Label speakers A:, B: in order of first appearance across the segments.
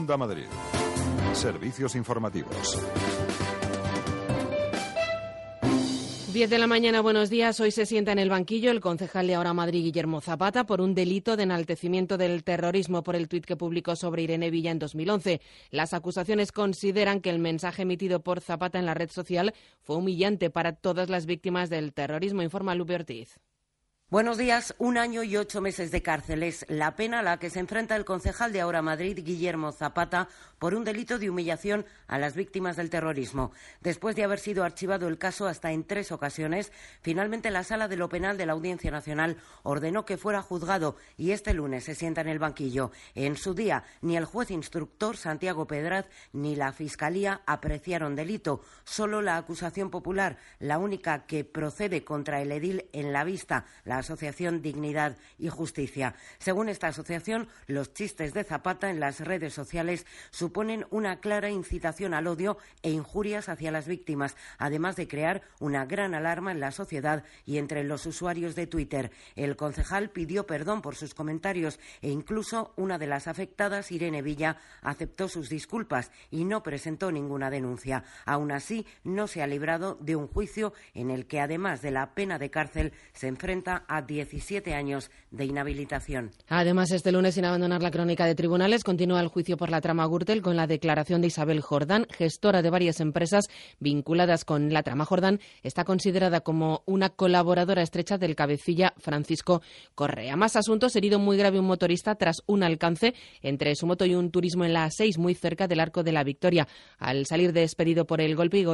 A: Onda Madrid. Servicios informativos.
B: 10 de la mañana, buenos días. Hoy se sienta en el banquillo el concejal de Ahora Madrid, Guillermo Zapata, por un delito de enaltecimiento del terrorismo por el tuit que publicó sobre Irene Villa en 2011. Las acusaciones consideran que el mensaje emitido por Zapata en la red social fue humillante para todas las víctimas del terrorismo, informa Lupe Ortiz.
C: Buenos días. 1 año y 8 meses de cárcel es la pena a la que se enfrenta el concejal de Ahora Madrid, Guillermo Zapata, por un delito de humillación a las víctimas del terrorismo. Después de haber sido archivado el caso hasta en 3 ocasiones, finalmente la Sala de lo Penal de la Audiencia Nacional ordenó que fuera juzgado y este lunes se sienta en el banquillo. En su día, ni el juez instructor Santiago Pedraz ni la Fiscalía apreciaron delito. Solo la acusación popular, la única que procede contra el edil en la vista, la Asociación Dignidad y Justicia. Según esta asociación, los chistes de Zapata en las redes sociales suponen una clara incitación al odio e injurias hacia las víctimas, además de crear una gran alarma en la sociedad y entre los usuarios de Twitter. El concejal pidió perdón por sus comentarios e incluso una de las afectadas, Irene Villa, aceptó sus disculpas y no presentó ninguna denuncia. Aún así, no se ha librado de un juicio en el que, además de la pena de cárcel, se enfrenta a 17 años de inhabilitación.
B: Además, este lunes, sin abandonar la crónica de tribunales, continúa el juicio por la trama Gürtel con la declaración de Isabel Jordán, gestora de varias empresas vinculadas con la trama. Jordán está considerada como una colaboradora estrecha del cabecilla Francisco Correa. Más asuntos: herido muy grave un motorista tras un alcance entre su moto y un turismo en la A6, muy cerca del Arco de la Victoria. Al salir despedido por el golpe,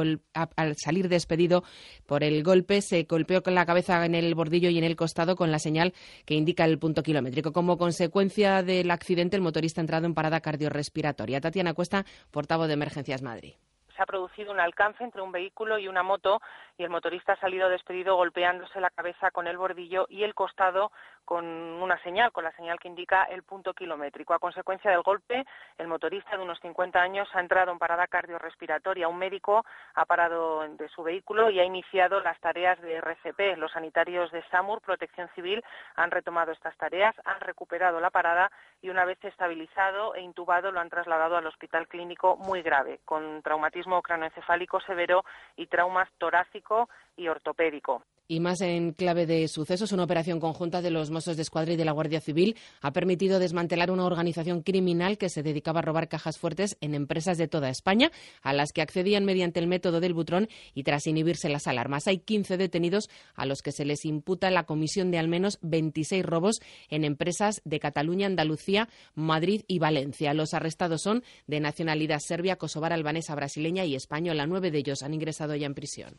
B: se golpeó con la cabeza en el bordillo y en el costado con la señal que indica el punto kilométrico. Como consecuencia del accidente, el motorista ha entrado en parada cardiorrespiratoria. Tatiana Cuesta, portavoz de Emergencias Madrid.
D: Se ha producido un alcance entre un vehículo y una moto y el motorista ha salido despedido golpeándose la cabeza con el bordillo y el costado con la señal que indica el punto kilométrico. A consecuencia del golpe, el motorista de unos 50 años ha entrado en parada cardiorrespiratoria. Un médico ha parado de su vehículo y ha iniciado las tareas de RCP. Los sanitarios de SAMUR, Protección Civil, han retomado estas tareas, han recuperado la parada y una vez estabilizado e intubado lo han trasladado al hospital clínico muy grave, con traumatismo craneoencefálico severo y traumas torácico y ortopédico.
B: Y más en clave de sucesos, una operación conjunta de los Mossos d'Esquadra y de la Guardia Civil ha permitido desmantelar una organización criminal que se dedicaba a robar cajas fuertes en empresas de toda España, a las que accedían mediante el método del butrón y tras inhibirse las alarmas. Hay 15 detenidos a los que se les imputa la comisión de al menos 26 robos en empresas de Cataluña, Andalucía, Madrid y Valencia. Los arrestados son de nacionalidad serbia, kosovar, albanesa, brasileña y española. 9 de ellos han ingresado ya en prisión.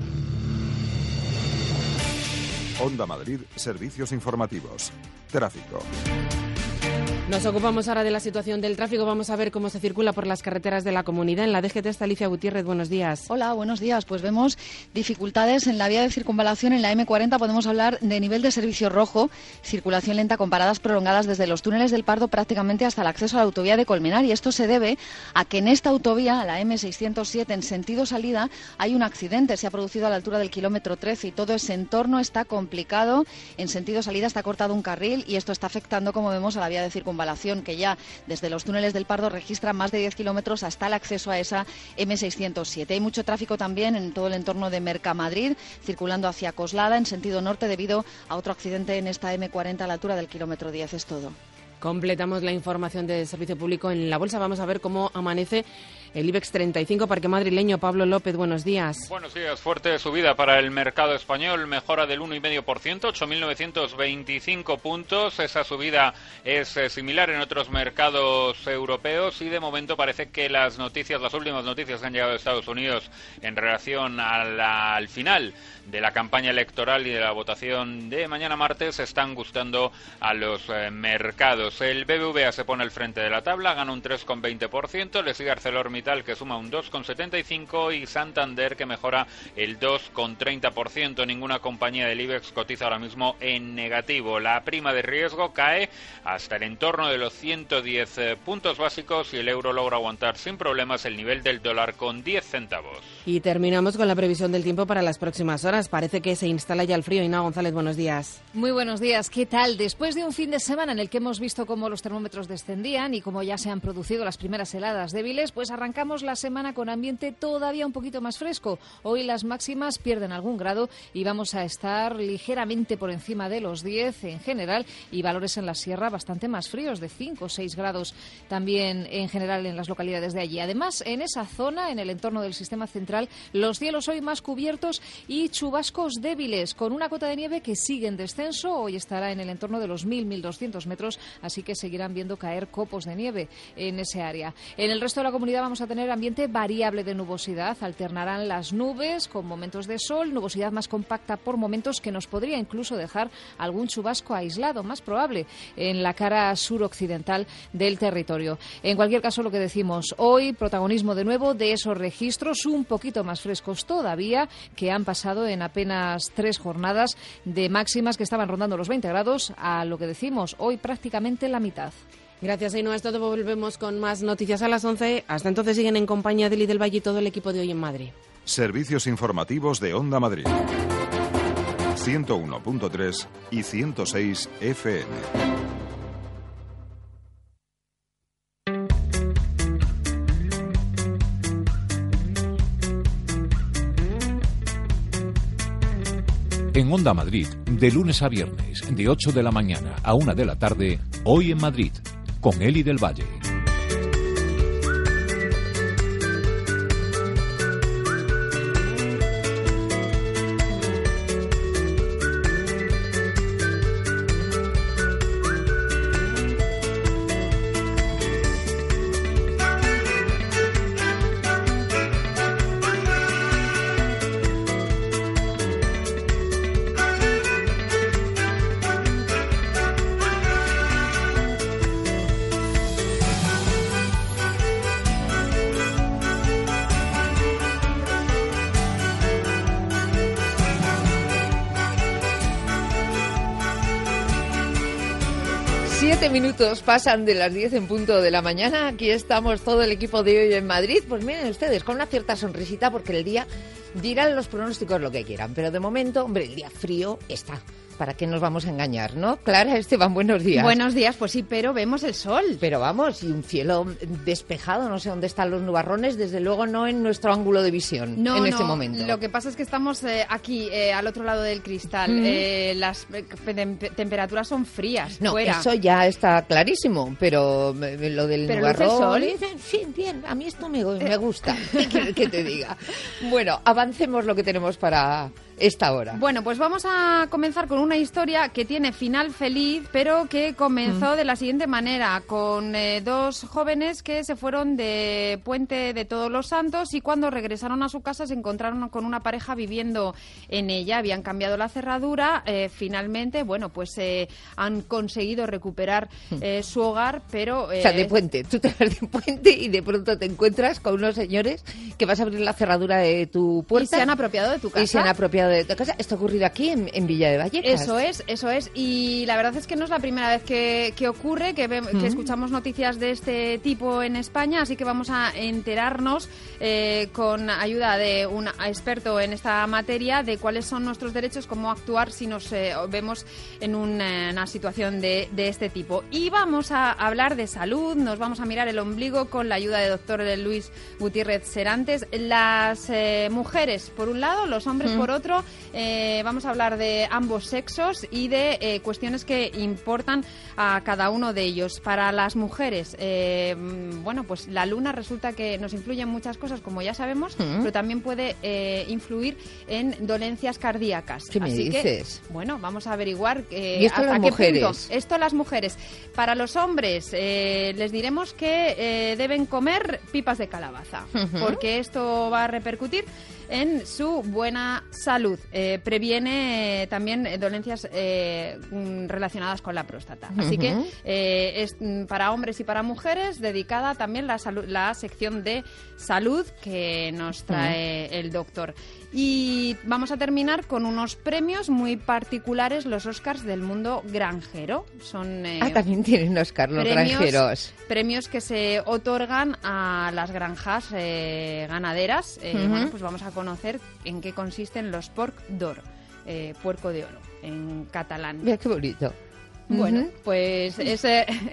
A: Onda Madrid, servicios informativos. Tráfico.
B: Nos ocupamos ahora de la situación del tráfico. Vamos a ver cómo se circula por las carreteras de la comunidad. En la DGT está Alicia Gutiérrez. Buenos días.
E: Hola, buenos días. Pues vemos dificultades en la vía de circunvalación. En la M40 podemos hablar de nivel de servicio rojo, circulación lenta con paradas prolongadas desde los túneles del Pardo prácticamente hasta el acceso a la autovía de Colmenar. Y esto se debe a que en esta autovía, la M607, en sentido salida, hay un accidente. Se ha producido a la altura del kilómetro 13 y todo ese entorno está complicado. En sentido salida está cortado un carril y esto está afectando, como vemos, a la vía de circunvalación, que ya desde los túneles del Pardo registra más de 10 kilómetros hasta el acceso a esa M607. Hay mucho tráfico también en todo el entorno de Mercamadrid, circulando hacia Coslada en sentido norte debido a otro accidente en esta M40 a la altura del kilómetro 10. Es todo.
B: Completamos la información de servicio público en la bolsa. Vamos a ver cómo amanece el IBEX 35, parque madrileño. Pablo López, buenos días.
F: Buenos días. Fuerte subida para el mercado español, mejora del 1,5%, 8.925 puntos. Esa subida es similar en otros mercados europeos y de momento parece que las últimas noticias que han llegado de Estados Unidos en relación al final de la campaña electoral y de la votación de mañana martes están gustando a los mercados. El BBVA se pone al frente de la tabla, gana un 3,20%, le sigue ArcelorMittal ArcelorMittal, que suma un 2,75%, y Santander, que mejora el 2,30%. Ninguna compañía del IBEX cotiza ahora mismo en negativo. La prima de riesgo cae hasta el entorno de los 110 puntos básicos y el euro logra aguantar sin problemas el nivel del dólar con 10 centavos.
B: Y terminamos con la previsión del tiempo para las próximas horas. Parece que se instala ya el frío. Ina González, buenos días.
G: Muy buenos días. ¿Qué tal? Después de un fin de semana en el que hemos visto cómo los termómetros descendían y cómo ya se han producido las primeras heladas débiles, pues arrancamos la semana con ambiente todavía un poquito más fresco. Hoy las máximas pierden algún grado y vamos a estar ligeramente por encima de los 10 en general, y valores en la sierra bastante más fríos, de 5 o 6 grados también en general en las localidades de allí. Además, en esa zona, en el entorno del sistema central, los cielos hoy más cubiertos y chubascos débiles, con una cota de nieve que sigue en descenso. Hoy estará en el entorno de los 1.000-1.200 metros, así que seguirán viendo caer copos de nieve en ese área. En el resto de la comunidad vamos a tener ambiente variable de nubosidad. Alternarán las nubes con momentos de sol, nubosidad más compacta por momentos, que nos podría incluso dejar algún chubasco aislado, más probable en la cara suroccidental del territorio. En cualquier caso, lo que decimos, hoy protagonismo de nuevo de esos registros un poquito más frescos todavía, que han pasado en apenas 3 jornadas de máximas que estaban rondando los 20 grados, a lo que decimos, hoy prácticamente la mitad.
B: Gracias, Ainhoa. Esto volvemos con más noticias a las 11. Hasta entonces siguen en compañía de Eli del Valle y todo el equipo de Hoy en Madrid.
A: Servicios informativos de Onda Madrid. 101.3 y 106 FM.
H: En Onda Madrid, de lunes a viernes, de 8 de la mañana a 1 de la tarde, Hoy en Madrid, con Eli del Valle.
I: Minutos pasan de las 10 en punto de la mañana. Aquí estamos todo el equipo de Hoy en Madrid. Pues miren ustedes, con una cierta sonrisita, porque el día dirán los pronósticos lo que quieran, pero de momento, hombre, el día frío está. ¿Para qué nos vamos a engañar, no? Clara Esteban, buenos días.
J: Buenos días, pues sí, pero vemos el sol.
I: Pero vamos, y un cielo despejado, no sé dónde están los nubarrones, desde luego no en nuestro ángulo de visión este momento.
J: Lo que pasa es que estamos aquí, al otro lado del cristal. Las temperaturas son frías.
I: No,
J: fuera.
I: Eso ya está clarísimo, pero lo del nubarrón...
J: ¿Luce el sol?
I: Sí, bien, a mí esto me gusta. ¿Qué quieres que te diga? Bueno, avancemos lo que tenemos para esta hora.
J: Bueno, pues vamos a comenzar con una historia que tiene final feliz, pero que comenzó de la siguiente manera, con 2 jóvenes que se fueron de Puente de Todos los Santos, y cuando regresaron a su casa se encontraron con una pareja viviendo en ella. Habían cambiado la cerradura, finalmente, bueno, pues han conseguido recuperar su hogar, pero...
I: O sea, de Puente, tú te vas de Puente y de pronto te encuentras con unos señores que vas a abrir la cerradura de tu puerta.
J: Y se han apropiado de tu casa.
I: Y se han apropiado de tu casa. Esto ha ocurrido aquí en Villa de Vallecas.
J: Eso es. Y la verdad es que no es la primera vez que ocurre, que escuchamos noticias de este tipo en España, así que vamos a enterarnos con ayuda de un experto en esta materia de cuáles son nuestros derechos, cómo actuar si nos vemos en una situación de este tipo. Y vamos a hablar de salud, nos vamos a mirar el ombligo con la ayuda de doctor Luis Gutiérrez Serantes. Las mujeres por un lado, los hombres por otro. Vamos a hablar de ambos sexos y de cuestiones que importan a cada uno de ellos. Para las mujeres, bueno, pues la luna resulta que nos influye en muchas cosas, como ya sabemos, pero también puede influir en dolencias cardíacas.
I: ¿Qué me dices?
J: Que, bueno, vamos a averiguar
I: ¿Y esto
J: hasta
I: las
J: qué
I: mujeres?
J: punto. Esto las mujeres. Para los hombres, les diremos que deben comer pipas de calabaza, porque esto va a repercutir en su buena salud. salud. Previene también dolencias relacionadas con la próstata. Así que es para hombres y para mujeres, dedicada también la sección de salud que nos trae el doctor. Y vamos a terminar con unos premios muy particulares, los Oscars del mundo granjero. Son
I: también tienen Oscar los granjeros.
J: Premios que se otorgan a las granjas ganaderas. Bueno, pues vamos a conocer en qué consisten los Porc d'Or, puerco de oro, en catalán.
I: Mira qué bonito.
J: Bueno, pues eso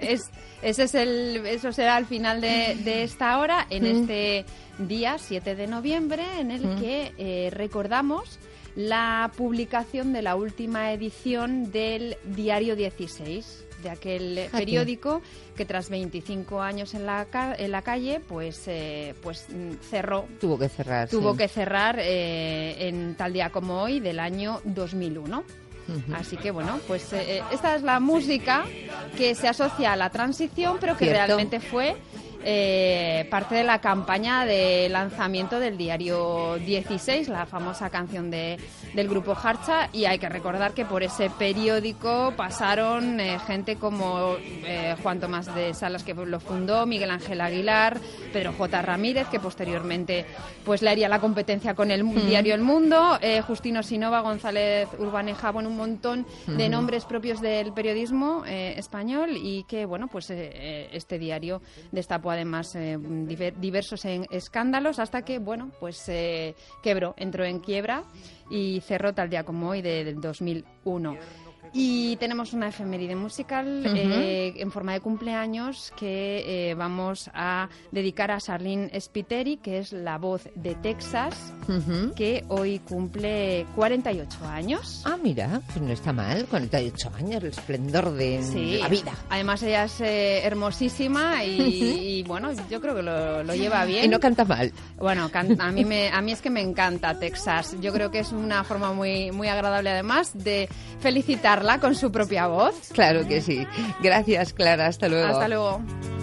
J: será al final de esta hora, en este día 7 de noviembre, en el que recordamos la publicación de la última edición del Diario 16, de aquel periódico que tras 25 años en la calle, pues cerró.
I: Tuvo que cerrar.
J: Tuvo que cerrar en tal día como hoy del año 2001. Así que bueno, pues esta es la música que se asocia a la transición, pero que realmente fue parte de la campaña de lanzamiento del Diario 16, la famosa canción del grupo Harcha, y hay que recordar que por ese periódico pasaron gente como Juan Tomás de Salas, que lo fundó, Miguel Ángel Aguilar, Pedro J. Ramírez, que posteriormente pues le haría la competencia con el diario El Mundo, Justino Sinova, González Urbaneja, bueno, un montón de nombres propios del periodismo español, y que bueno, pues este diario destapó además diversos escándalos, hasta que bueno, pues quebró, entró en quiebra y cerró tal día como hoy del 2001. Y tenemos una efeméride musical en forma de cumpleaños que vamos a dedicar a Charlene Spiteri, que es la voz de Texas, que hoy cumple 48 años.
I: Ah, mira, pues no está mal, 48 años, el esplendor de la vida.
J: Además ella es hermosísima y bueno, yo creo que lo lleva bien.
I: Y no canta mal.
J: Bueno, a mí es que me encanta Texas. Yo creo que es una forma muy, muy agradable, además, de felicitar con su propia voz.
I: Claro que sí. Gracias, Clara. Hasta luego.
J: Hasta luego.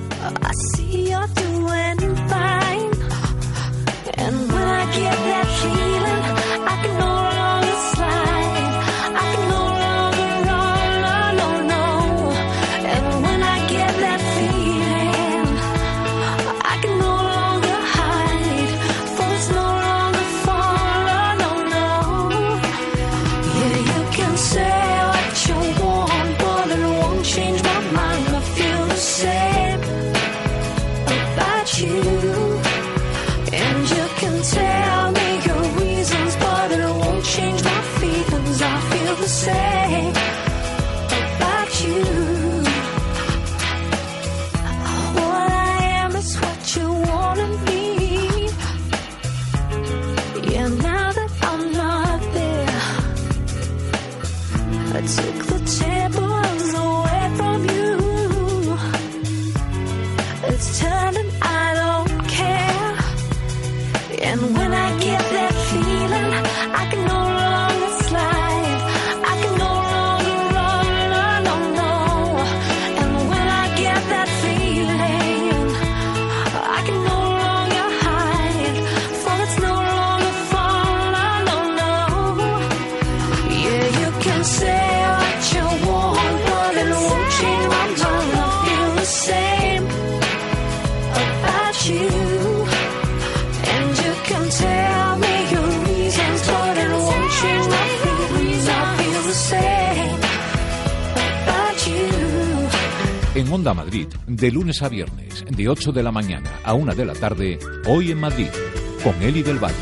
H: En Onda Madrid, de lunes a viernes, de 8 de la mañana a 1 de la tarde, Hoy en Madrid, con Eli del Valle.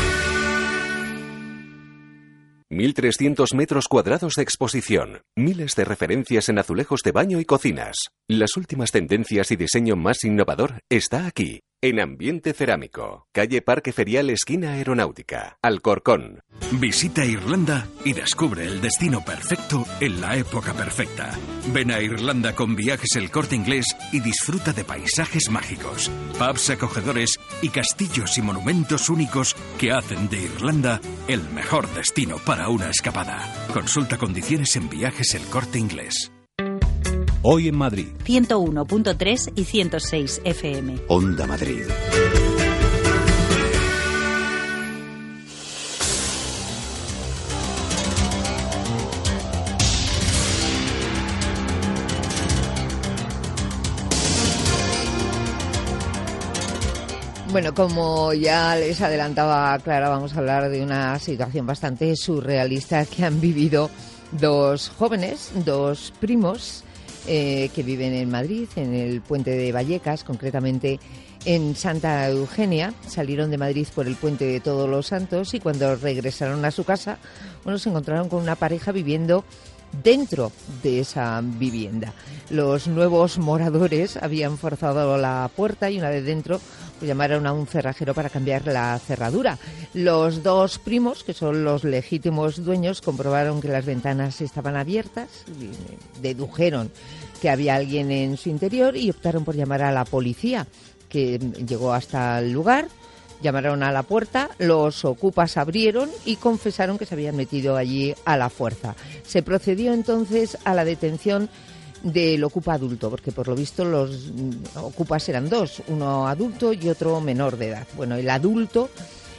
K: 1.300 metros cuadrados de exposición, miles de referencias en azulejos de baño y cocinas. Las últimas tendencias y diseño más innovador está aquí, en Ambiente Cerámico, calle Parque Ferial, esquina Aeronáutica, Alcorcón.
L: Visita Irlanda y descubre el destino perfecto en la época perfecta. Ven a Irlanda con Viajes El Corte Inglés y disfruta de paisajes mágicos, pubs acogedores y castillos y monumentos únicos que hacen de Irlanda el mejor destino para una escapada. Consulta condiciones en Viajes El Corte Inglés.
H: Hoy en Madrid.
M: 101.3 y 106 FM.
N: Onda Madrid.
I: Bueno, como ya les adelantaba Clara, vamos a hablar de una situación bastante surrealista que han vivido dos jóvenes, dos primos, que viven en Madrid, en el puente de Vallecas, concretamente en Santa Eugenia. Salieron de Madrid por el puente de Todos los Santos y cuando regresaron a su casa, bueno, se encontraron con una pareja viviendo dentro de esa vivienda. Los nuevos moradores habían forzado la puerta y una vez dentro pues llamaron a un cerrajero para cambiar la cerradura. Los dos primos, que son los legítimos dueños, comprobaron que las ventanas estaban abiertas, dedujeron que había alguien en su interior y optaron por llamar a la policía, que llegó hasta el lugar. Llamaron a la puerta, los ocupas abrieron y confesaron que se habían metido allí a la fuerza. Se procedió entonces a la detención del ocupa adulto, porque por lo visto los ocupas eran dos, uno adulto y otro menor de edad. Bueno, el adulto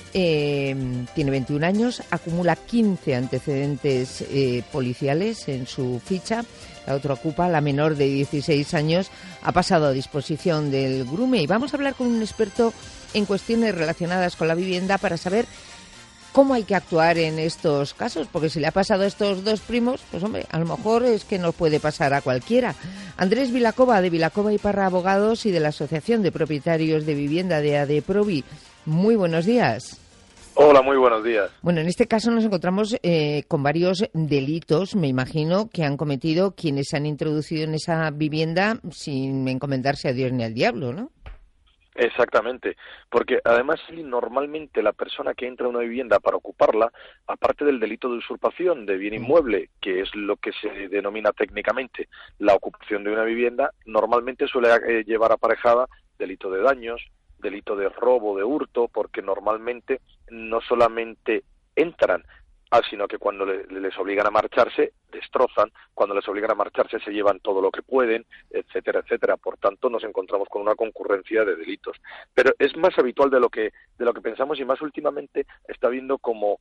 I: tiene 21 años, acumula 15 antecedentes policiales en su ficha. La otra ocupa, la menor de 16 años, ha pasado a disposición del Grume. Y vamos a hablar con un experto en cuestiones relacionadas con la vivienda para saber cómo hay que actuar en estos casos, porque si le ha pasado a estos dos primos, pues hombre, a lo mejor es que nos puede pasar a cualquiera. Andrés Vilacova, de Vilacova y Parra Abogados y de la Asociación de Propietarios de Vivienda de ADEPROVI. Muy buenos días.
N: Hola, muy buenos días.
I: Bueno, en este caso nos encontramos con varios delitos, me imagino, que han cometido quienes se han introducido en esa vivienda sin encomendarse a Dios ni al diablo, ¿no?
N: Exactamente, porque además normalmente la persona que entra a una vivienda para ocuparla, aparte del delito de usurpación de bien inmueble, que es lo que se denomina técnicamente la ocupación de una vivienda, normalmente suele llevar aparejada delito de daños, delito de robo, de hurto, porque normalmente no solamente entran, sino que cuando les obligan a marcharse, destrozan, cuando les obligan a marcharse se llevan todo lo que pueden, etcétera, etcétera. Por tanto, nos encontramos con una concurrencia de delitos. Pero es más habitual de lo que pensamos y más últimamente está habiendo como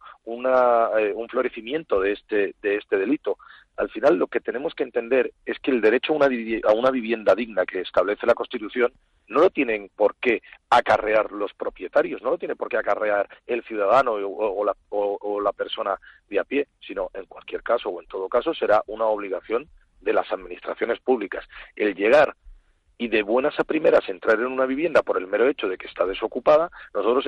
N: un florecimiento de este delito. Al final, lo que tenemos que entender es que el derecho a una vivienda digna que establece la Constitución no lo tienen por qué acarrear los propietarios, no lo tiene por qué acarrear el ciudadano o la persona de a pie, sino en cualquier caso o en todo caso será una obligación de las administraciones públicas. El llegar y de buenas a primeras entrar en una vivienda por el mero hecho de que está desocupada, nosotros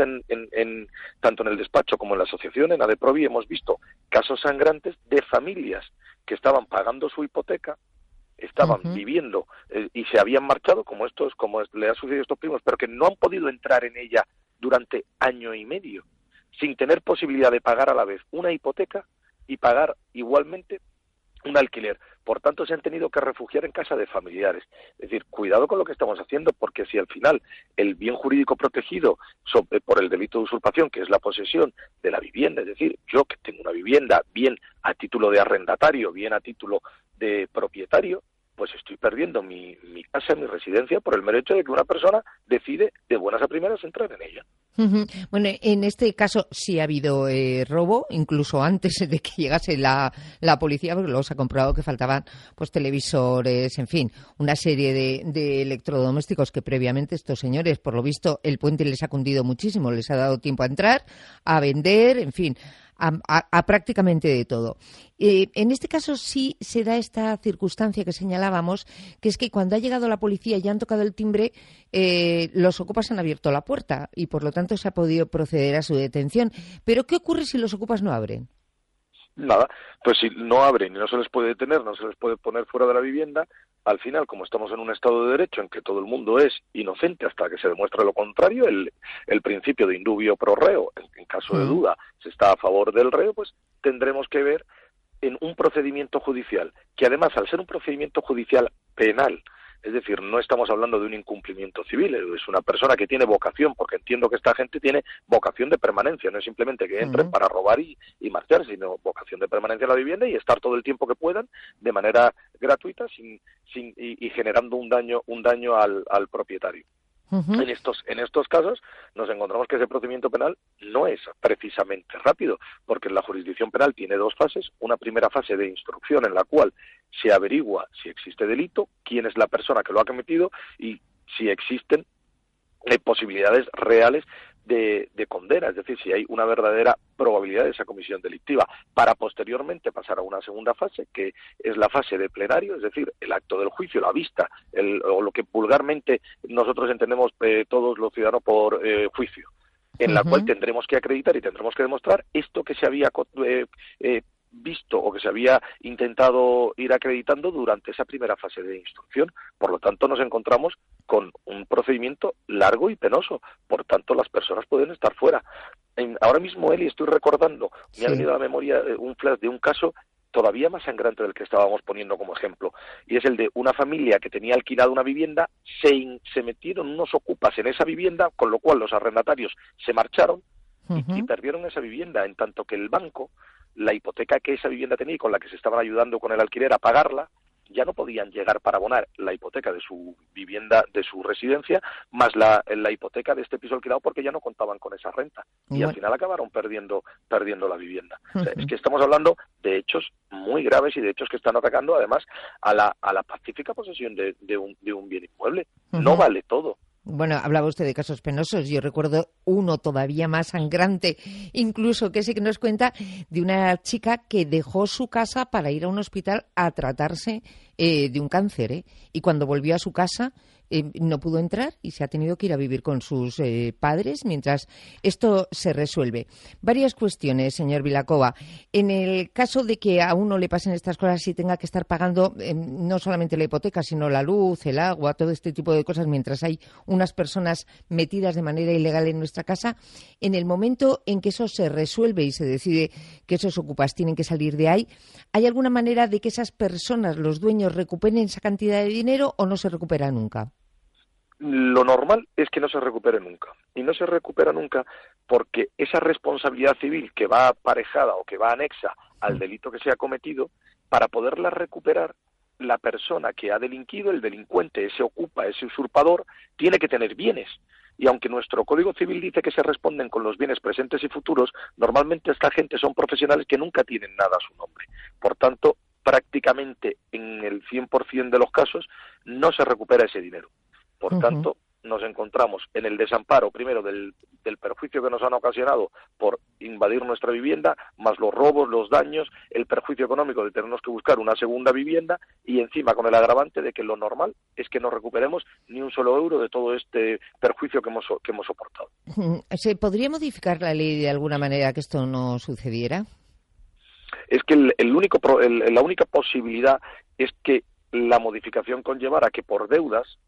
N: tanto en el despacho como en la asociación, en ADEPROVI, hemos visto casos sangrantes de familias que estaban pagando su hipoteca, estaban viviendo y se habían marchado, como le ha sucedido a estos primos, pero que no han podido entrar en ella durante año y medio, sin tener posibilidad de pagar a la vez una hipoteca y pagar igualmente un alquiler. Por tanto, se han tenido que refugiar en casa de familiares. Es decir, cuidado con lo que estamos haciendo, porque si al final el bien jurídico protegido por el delito de usurpación, que es la posesión de la vivienda, es decir, yo que tengo una vivienda bien a título de arrendatario, bien a título de propietario, pues estoy perdiendo mi casa, mi residencia, por el mero hecho de que una persona decide de buenas a primeras entrar en ella.
I: Bueno, en este caso sí ha habido robo, incluso antes de que llegase la policía, porque luego se ha comprobado que faltaban pues televisores, en fin, una serie de electrodomésticos que previamente estos señores, por lo visto, el puente les ha cundido muchísimo, les ha dado tiempo a entrar, a vender, en fin, a prácticamente de todo. En este caso sí se da esta circunstancia que señalábamos, que es que cuando ha llegado la policía y han tocado el timbre, los ocupas han abierto la puerta y por lo tanto se ha podido proceder a su detención. Pero ¿qué ocurre si los ocupas no abren?
N: Nada, pues si no abren y no se les puede detener, no se les puede poner fuera de la vivienda, al final, como estamos en un Estado de Derecho en que todo el mundo es inocente hasta que se demuestre lo contrario, el principio de indubio pro reo, en caso de duda se está a favor del reo, pues tendremos que ver en un procedimiento judicial, que además al ser un procedimiento judicial penal, es decir, no estamos hablando de un incumplimiento civil, es una persona que tiene vocación, porque entiendo que esta gente tiene vocación de permanencia, no es simplemente que entren para robar y marcharse, sino vocación de permanencia en la vivienda y estar todo el tiempo que puedan de manera gratuita y generando un daño al propietario. En estos casos nos encontramos que ese procedimiento penal no es precisamente rápido, porque la jurisdicción penal tiene dos fases. Una primera fase de instrucción en la cual se averigua si existe delito, quién es la persona que lo ha cometido y si existen posibilidades reales de condena, es decir, si hay una verdadera probabilidad de esa comisión delictiva, para posteriormente pasar a una segunda fase, que es la fase de plenario, es decir, el acto del juicio, la vista, o lo que vulgarmente nosotros entendemos todos los ciudadanos por juicio, en la cual tendremos que acreditar y tendremos que demostrar esto que se había visto o que se había intentado ir acreditando durante esa primera fase de instrucción. Por lo tanto, nos encontramos con un procedimiento largo y penoso. Por tanto, las personas pueden estar fuera. Ahora mismo, Eli, estoy recordando, me ha venido a la memoria un flash de un caso todavía más sangrante del que estábamos poniendo como ejemplo, y es el de una familia que tenía alquilada una vivienda, se metieron unos ocupas en esa vivienda, con lo cual los arrendatarios se marcharon y perdieron esa vivienda, en tanto que el banco, la hipoteca que esa vivienda tenía y con la que se estaban ayudando con el alquiler a pagarla, ya no podían llegar para abonar la hipoteca de su vivienda, de su residencia, más la hipoteca de este piso alquilado, porque ya no contaban con esa renta. Y al final acabaron perdiendo la vivienda. O sea, es que estamos hablando de hechos muy graves y de hechos que están atacando además a la pacífica posesión de un bien inmueble. No vale todo.
I: Bueno, hablaba usted de casos penosos. Yo recuerdo uno todavía más sangrante, incluso que ese que nos cuenta de una chica que dejó su casa para ir a un hospital a tratarse de un cáncer, y cuando volvió a su casa no pudo entrar y se ha tenido que ir a vivir con sus padres mientras esto se resuelve. Varias cuestiones, señor Vilacova. En el caso de que a uno le pasen estas cosas y tenga que estar pagando no solamente la hipoteca, sino la luz, el agua, todo este tipo de cosas, mientras hay unas personas metidas de manera ilegal en nuestra casa, en el momento en que eso se resuelve y se decide que esos ocupas tienen que salir de ahí, ¿hay alguna manera de que esas personas, los dueños, recuperen esa cantidad de dinero o no se recupera nunca?
N: Lo normal es que no se recupere nunca. Y no se recupera nunca porque esa responsabilidad civil que va aparejada o que va anexa al delito que se ha cometido, para poderla recuperar, la persona que ha delinquido, el delincuente, ese ocupa, ese usurpador, tiene que tener bienes. Y aunque nuestro Código Civil dice que se responden con los bienes presentes y futuros, normalmente esta gente son profesionales que nunca tienen nada a su nombre. Por tanto, prácticamente en el 100% de los casos no se recupera ese dinero. Por tanto, nos encontramos en el desamparo, primero, del perjuicio que nos han ocasionado por invadir nuestra vivienda, más los robos, los daños, el perjuicio económico de tenernos que buscar una segunda vivienda, y encima con el agravante de que lo normal es que no recuperemos ni un solo euro de todo este perjuicio que hemos soportado.
I: ¿Se podría modificar la ley de alguna manera que esto no sucediera?
N: Es que la única posibilidad es que la modificación conllevara que por deudas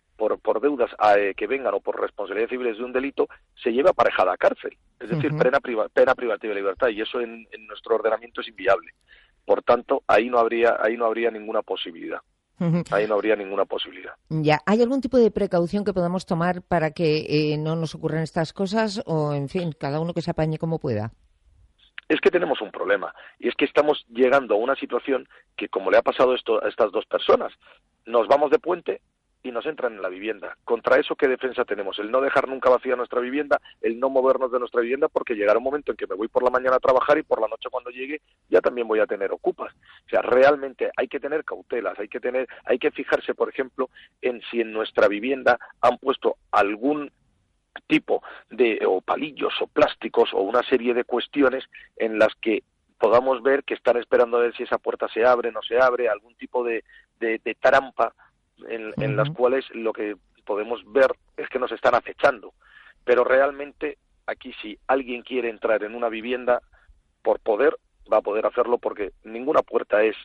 N: que vengan o por responsabilidades civiles de un delito, se lleve aparejada a cárcel, es decir, pena privativa de libertad, y eso en nuestro ordenamiento es inviable. Por tanto, ahí no habría ninguna posibilidad. Ahí no habría ninguna posibilidad.
I: Ya, ¿hay algún tipo de precaución que podamos tomar para que no nos ocurran estas cosas, o, en fin, cada uno que se apañe como pueda?
N: Es que tenemos un problema, y es que estamos llegando a una situación que, como le ha pasado a estas dos personas, nos vamos de puente y nos entran en la vivienda. Contra eso, ¿qué defensa tenemos? El no dejar nunca vacía nuestra vivienda, el no movernos de nuestra vivienda, porque llegará un momento en que me voy por la mañana a trabajar y por la noche, cuando llegue, ya también voy a tener ocupas. O sea, realmente hay que tener cautelas, hay que fijarse, por ejemplo, en si en nuestra vivienda han puesto algún tipo de o palillos o plásticos o una serie de cuestiones en las que podamos ver que están esperando a ver si esa puerta se abre, no se abre, algún tipo de trampa en las cuales lo que podemos ver es que nos están acechando. Pero realmente aquí, si alguien quiere entrar en una vivienda por poder, va a poder hacerlo, porque ninguna puerta es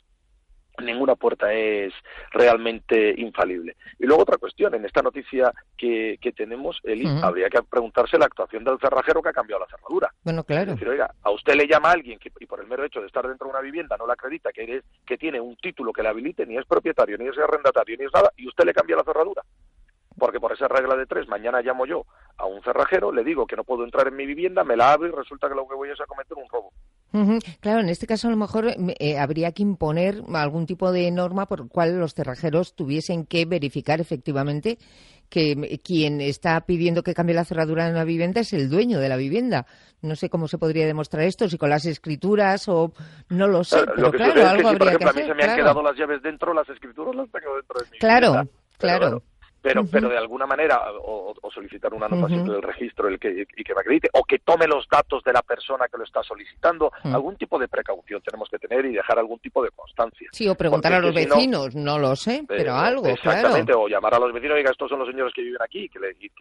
N: realmente infalible. Y luego otra cuestión, en esta noticia que tenemos, Eli, habría que preguntarse la actuación del cerrajero que ha cambiado la cerradura.
I: Bueno, claro.
N: Es decir, oiga, a usted le llama a alguien y por el mero hecho de estar dentro de una vivienda no le acredita que tiene un título que le habilite, ni es propietario, ni es arrendatario, ni es nada, y usted le cambia la cerradura. Porque por esa regla de 3, mañana llamo yo a un cerrajero, le digo que no puedo entrar en mi vivienda, me la abre y resulta que lo que voy es a cometer un robo.
I: Claro, en este caso a lo mejor habría que imponer algún tipo de norma por el cual los cerrajeros tuviesen que verificar efectivamente que quien está pidiendo que cambie la cerradura de una vivienda es el dueño de la vivienda. No sé cómo se podría demostrar esto, si con las escrituras o no lo sé, pero claro, algo habría que hacer.
N: A mí se me han quedado las llaves dentro, las escrituras las tengo dentro de mi
I: vivienda.
N: Claro. pero de alguna manera, o solicitar una nota simple del registro y que me acredite, o que tome los datos de la persona que lo está solicitando. Algún tipo de precaución tenemos que tener y dejar algún tipo de constancia.
I: Sí, o preguntar a los vecinos, no lo sé, pero algo,
N: exactamente,
I: claro.
N: O llamar a los vecinos y diga, estos son los señores que viven aquí,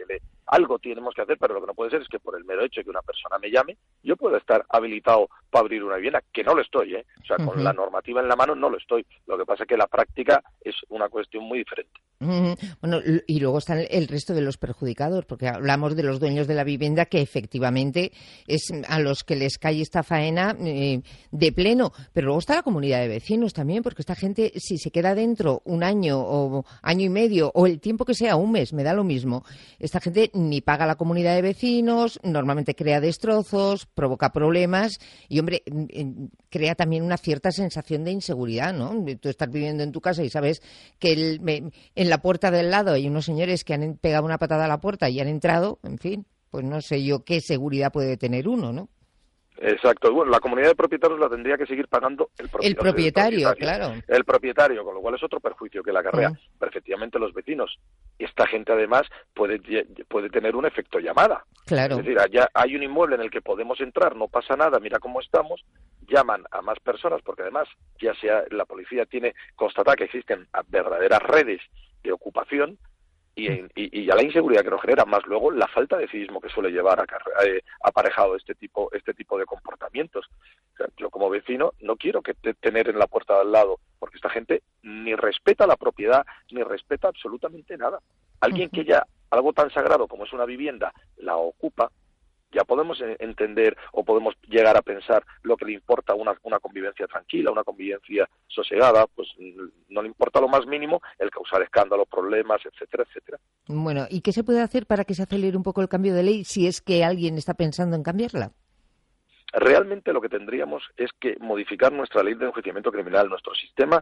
N: algo tenemos que hacer, pero lo que no puede ser es que por el mero hecho de que una persona me llame, yo puedo estar habilitado para abrir una vivienda, que no lo estoy, O sea, con la normativa en la mano no lo estoy. Lo que pasa es que la práctica es una cuestión muy diferente.
I: Bueno, y luego están el resto de los perjudicados, porque hablamos de los dueños de la vivienda, que efectivamente es a los que les cae esta faena de pleno, pero luego está la comunidad de vecinos también, porque esta gente, si se queda dentro un año o año y medio, o el tiempo que sea, un mes, me da lo mismo, esta gente ni paga a la comunidad de vecinos, normalmente crea destrozos, provoca problemas y, hombre, crea también una cierta sensación de inseguridad, ¿no? Tú estás viviendo en tu casa y sabes que en la puerta del lado hay unos señores que han pegado una patada a la puerta y han entrado, en fin, pues no sé yo qué seguridad puede tener uno, ¿no?
N: Exacto. Bueno, la comunidad de propietarios la tendría que seguir pagando el propietario,
I: claro.
N: El propietario, con lo cual es otro perjuicio que la acarrea efectivamente los vecinos. Esta gente además puede tener un efecto llamada.
I: Claro.
N: Es decir, allá hay un inmueble en el que podemos entrar, no pasa nada, mira cómo estamos, llaman a más personas, porque además ya sea la policía tiene constatada que existen verdaderas redes de ocupación, y a la inseguridad que nos genera, más luego la falta de civismo que suele llevar aparejado este tipo de comportamientos. O sea, yo como vecino no quiero tener en la puerta de al lado, porque esta gente ni respeta la propiedad, ni respeta absolutamente nada. Alguien que ya algo tan sagrado como es una vivienda la ocupa, ya podemos entender o podemos llegar a pensar lo que le importa una convivencia tranquila, una convivencia sosegada, pues no le importa lo más mínimo el causar escándalos, problemas, etcétera, etcétera.
I: Bueno, ¿y qué se puede hacer para que se acelere un poco el cambio de ley si es que alguien está pensando en cambiarla?
N: Realmente lo que tendríamos es que modificar nuestra ley de enjuiciamiento criminal, nuestro sistema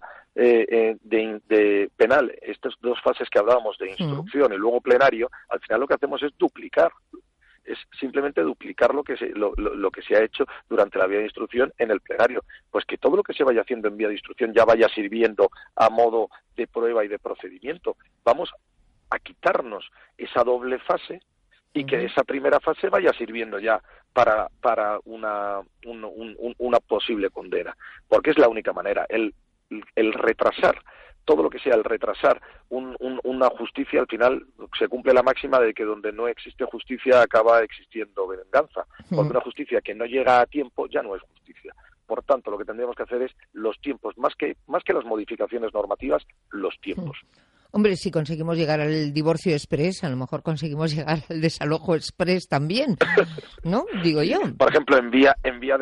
N: de penal, estas dos fases que hablábamos de instrucción y luego plenario, al final lo que hacemos es duplicar. Es simplemente duplicar lo que se ha hecho durante la vía de instrucción en el plenario. Pues que todo lo que se vaya haciendo en vía de instrucción ya vaya sirviendo a modo de prueba y de procedimiento. Vamos a quitarnos esa doble fase y que esa primera fase vaya sirviendo ya para una posible condena. Porque es la única manera. El retrasar todo lo que sea el retrasar una justicia, al final se cumple la máxima de que donde no existe justicia acaba existiendo venganza, porque una justicia que no llega a tiempo ya no es justicia. Por tanto, lo que tendríamos que hacer es los tiempos, más que las modificaciones normativas, los tiempos.
I: Hombre, si conseguimos llegar al divorcio express, a lo mejor conseguimos llegar al desalojo express también, ¿no? Digo yo.
N: Por ejemplo, en vía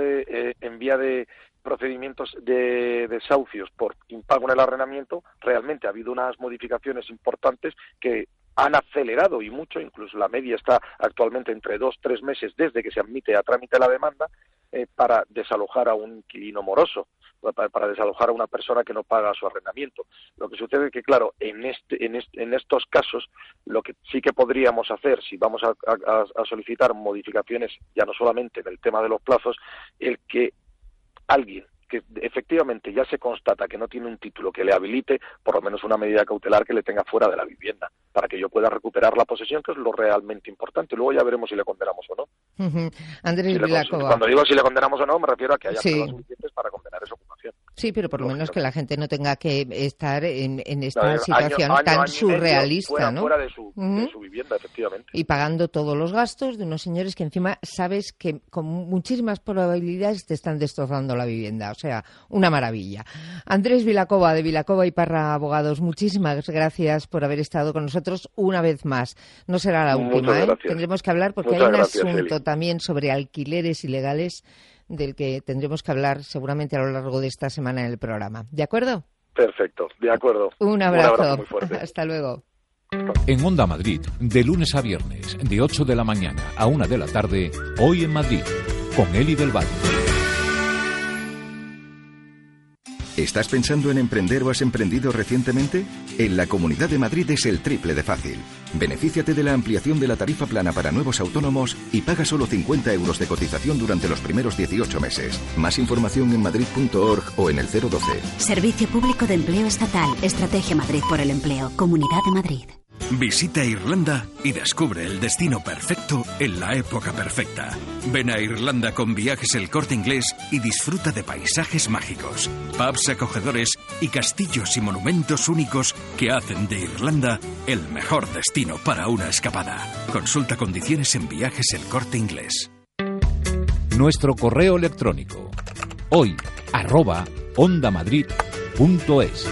N: de procedimientos de desahucios por impago en el arrendamiento, realmente ha habido unas modificaciones importantes que han acelerado y mucho, incluso la media está actualmente entre 2-3 meses desde que se admite a trámite la demanda para desalojar a un inquilino moroso, para desalojar a una persona que no paga su arrendamiento. Lo que sucede es que, claro, en estos casos, lo que sí que podríamos hacer, si vamos a solicitar modificaciones, ya no solamente en el tema de los plazos, el que alguien que efectivamente ya se constata que no tiene un título que le habilite, por lo menos una medida cautelar que le tenga fuera de la vivienda, para que yo pueda recuperar la posesión, que es lo realmente importante. Luego ya veremos si le condenamos o no.
I: Andrés Vilacova.
N: Cuando digo si le condenamos o no, me refiero a que haya pruebas suficientes para condenar esa ocupación.
I: Sí, pero por lo menos que la gente no tenga que estar en esta situación tan surrealista, ¿no?
N: Fuera de su vivienda, efectivamente.
I: Y pagando todos los gastos de unos señores que encima sabes que con muchísimas probabilidades te están destrozando la vivienda. O sea, una maravilla. Andrés Vilacova, de Vilacova y Parra Abogados, muchísimas gracias por haber estado con nosotros una vez más. No será la última, ¿eh? Tendremos que hablar porque hay un asunto también sobre alquileres ilegales del que tendremos que hablar seguramente a lo largo de esta semana en el programa. ¿De acuerdo?
N: Perfecto, de acuerdo.
I: Un abrazo.
N: Un abrazo muy fuerte.
I: Hasta luego.
H: En Onda Madrid, de lunes a viernes, de 8 de la mañana a 1 de la tarde, Hoy en Madrid, con Eli del Valle.
O: ¿Estás pensando en emprender o has emprendido recientemente? En la Comunidad de Madrid es el triple de fácil. Benefíciate de la ampliación de la tarifa plana para nuevos autónomos y paga solo 50 euros de cotización durante los primeros 18 meses. Más información en madrid.org o en el 012.
P: Servicio Público de Empleo Estatal. Estrategia Madrid por el Empleo. Comunidad de Madrid.
L: Visita Irlanda y descubre el destino perfecto en la época perfecta. Ven a Irlanda con Viajes El Corte Inglés y disfruta de paisajes mágicos, pubs acogedores y castillos y monumentos únicos que hacen de Irlanda el mejor destino para una escapada. Consulta condiciones en Viajes El Corte Inglés.
H: Nuestro correo electrónico hoy@ondamadrid.es.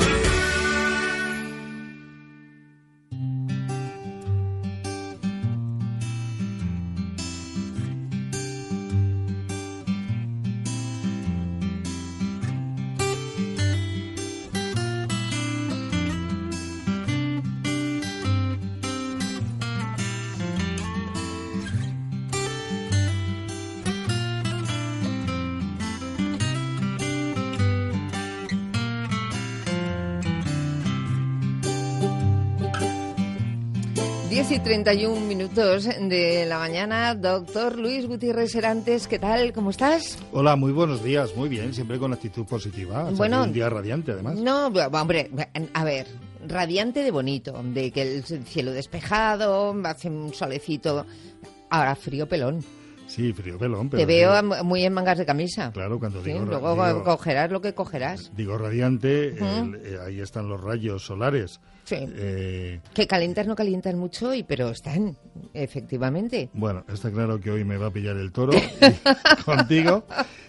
I: Y 31 minutos de la mañana. Doctor Luis Gutiérrez Serantes, ¿qué tal? ¿Cómo estás?
P: Hola, muy buenos días. Muy bien, siempre con actitud positiva.
I: Bueno,
P: un día radiante, además.
I: No, hombre, a ver, radiante de bonito, de que el cielo despejado, hace un solecito. Ahora frío pelón.
P: Sí, frío pelón, pero...
I: Te veo muy en mangas de camisa.
P: Claro, cuando digo...
I: Luego cogerás lo que cogerás.
P: Digo radiante, ahí están los rayos solares.
I: Sí. Que calientan, no calientan mucho, pero están, efectivamente.
P: Bueno, está claro que hoy me va a pillar el toro contigo,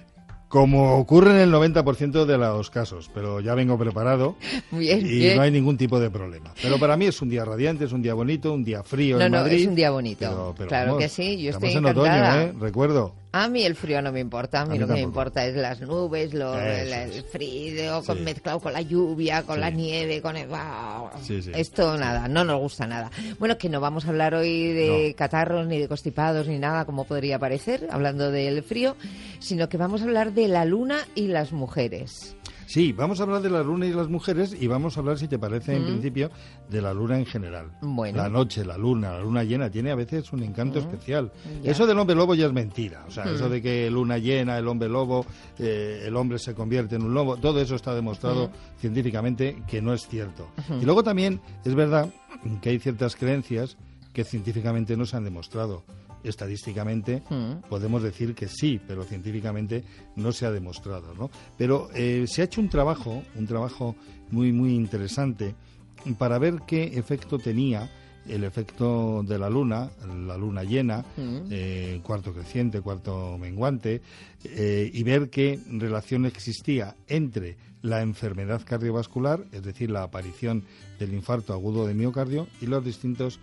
P: como ocurre en el 90% de los casos, pero ya vengo preparado y no hay ningún tipo de problema. Pero para mí es un día radiante, es un día bonito, un día frío en Madrid.
I: No, es un día bonito. Pero claro, vamos, que sí, yo estoy
P: encantada. Estamos en otoño, recuerdo.
I: A mí el frío no me importa, a mí lo que me importa es las nubes, el frío, mezclado con la lluvia, con la nieve, con el... Esto nada, no nos gusta nada. Bueno, que no vamos a hablar hoy de catarros, ni de constipados, ni nada como podría parecer, hablando del frío, sino que vamos a hablar de la luna y las mujeres.
P: Sí, vamos a hablar de la luna y las mujeres y vamos a hablar, si te parece, en principio, de la luna en general.
I: Bueno.
P: La noche, la luna llena tiene a veces un encanto especial. Ya. Eso del hombre lobo ya es mentira. O sea, eso de que luna llena, el hombre lobo, el hombre se convierte en un lobo, todo eso está demostrado científicamente que no es cierto. Y luego también es verdad que hay ciertas creencias que científicamente no se han demostrado. Estadísticamente podemos decir que sí, pero científicamente no se ha demostrado, ¿no? Pero se ha hecho un trabajo muy muy interesante para ver qué efecto tenía el efecto de la luna llena, cuarto creciente, cuarto menguante, y ver qué relación existía entre la enfermedad cardiovascular, es decir, la aparición del infarto agudo de miocardio, y los distintos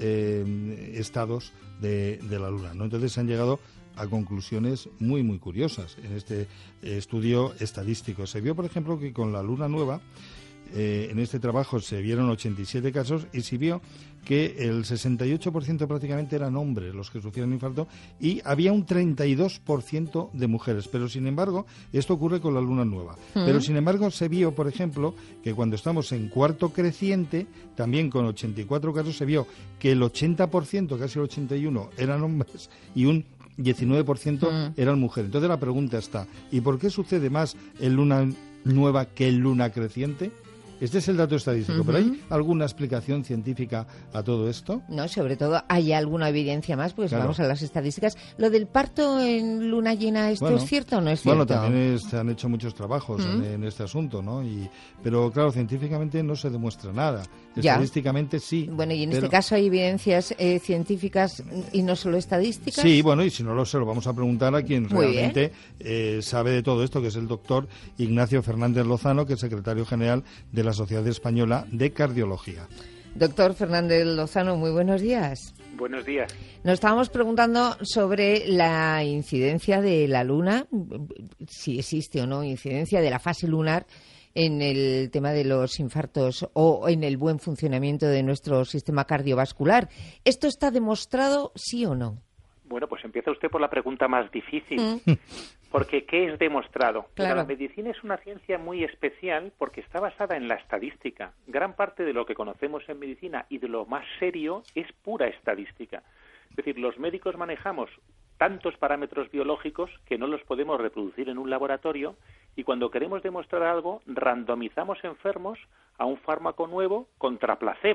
P: estados de la luna, ¿no? Entonces se han llegado a conclusiones muy muy curiosas en este estudio estadístico. Se vio, por ejemplo, que con la luna nueva, en este trabajo se vieron 87 casos y se vio que el 68% prácticamente eran hombres los que sufrían infarto y había un 32% de mujeres. Pero, sin embargo, esto ocurre con la luna nueva. Pero, sin embargo, se vio, por ejemplo, que cuando estamos en cuarto creciente, también con 84 casos, se vio que el 80%, casi el 81%, eran hombres y un 19% eran mujeres. Entonces la pregunta está, ¿y por qué sucede más en luna nueva que en luna creciente? Este es el dato estadístico, pero ¿hay alguna explicación científica a todo esto?
I: No, sobre todo, ¿hay alguna evidencia más? Pues vamos a las estadísticas. ¿Lo del parto en luna llena, es cierto o no es cierto?
P: Bueno, también se han hecho muchos trabajos en este asunto, ¿no? Pero claro, científicamente no se demuestra nada. Estadísticamente sí.
I: Bueno, y en este caso hay evidencias científicas y no solo estadísticas.
P: Sí, bueno, y si no se lo vamos a preguntar a quien realmente sabe de todo esto, que es el doctor Ignacio Fernández Lozano, que es secretario general de la Sociedad Española de Cardiología.
I: Doctor Fernández Lozano, muy buenos días.
Q: Buenos días.
I: Nos estábamos preguntando sobre la incidencia de la luna, si existe o no incidencia de la fase lunar en el tema de los infartos o en el buen funcionamiento de nuestro sistema cardiovascular. ¿Esto está demostrado, sí o no?
Q: Bueno, pues empieza usted por la pregunta más difícil. Porque, ¿qué es demostrado?
I: Claro.
Q: La medicina es una ciencia muy especial porque está basada en la estadística. Gran parte de lo que conocemos en medicina y de lo más serio es pura estadística. Es decir, los médicos manejamos tantos parámetros biológicos que no los podemos reproducir en un laboratorio y cuando queremos demostrar algo, randomizamos enfermos a un fármaco nuevo contra placebo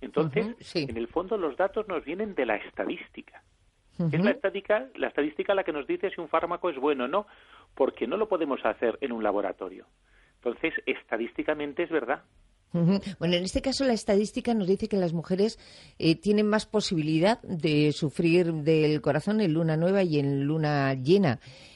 Q: Entonces, en el fondo los datos nos vienen de la estadística. Es la estadística la que nos dice si un fármaco es bueno o no, porque no lo podemos hacer en un laboratorio. Entonces, estadísticamente es verdad.
I: Bueno, en este caso la estadística nos dice que las mujeres tienen más posibilidad de sufrir del corazón en luna nueva y en luna llena.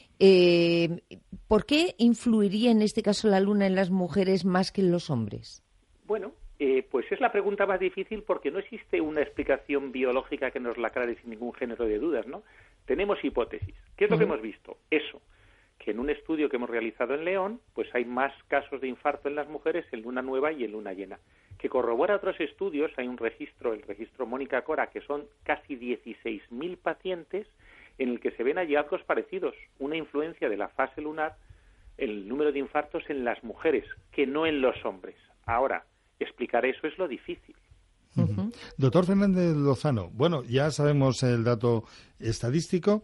I: ¿Por qué influiría en este caso la luna en las mujeres más que en los hombres?
Q: Bueno, pues es la pregunta más difícil porque no existe una explicación biológica que nos la aclare sin ningún género de dudas, ¿no? Tenemos hipótesis. ¿Qué es lo que hemos visto? Eso, que en un estudio que hemos realizado en León, pues hay más casos de infarto en las mujeres en luna nueva y en luna llena. Que corrobora otros estudios, hay un registro, el registro Mónica Cora, que son casi 16.000 pacientes en el que se ven hallazgos parecidos, una influencia de la fase lunar, el número de infartos en las mujeres, que no en los hombres. Ahora, explicar eso es lo difícil.
P: Doctor Fernández Lozano, bueno, ya sabemos el dato estadístico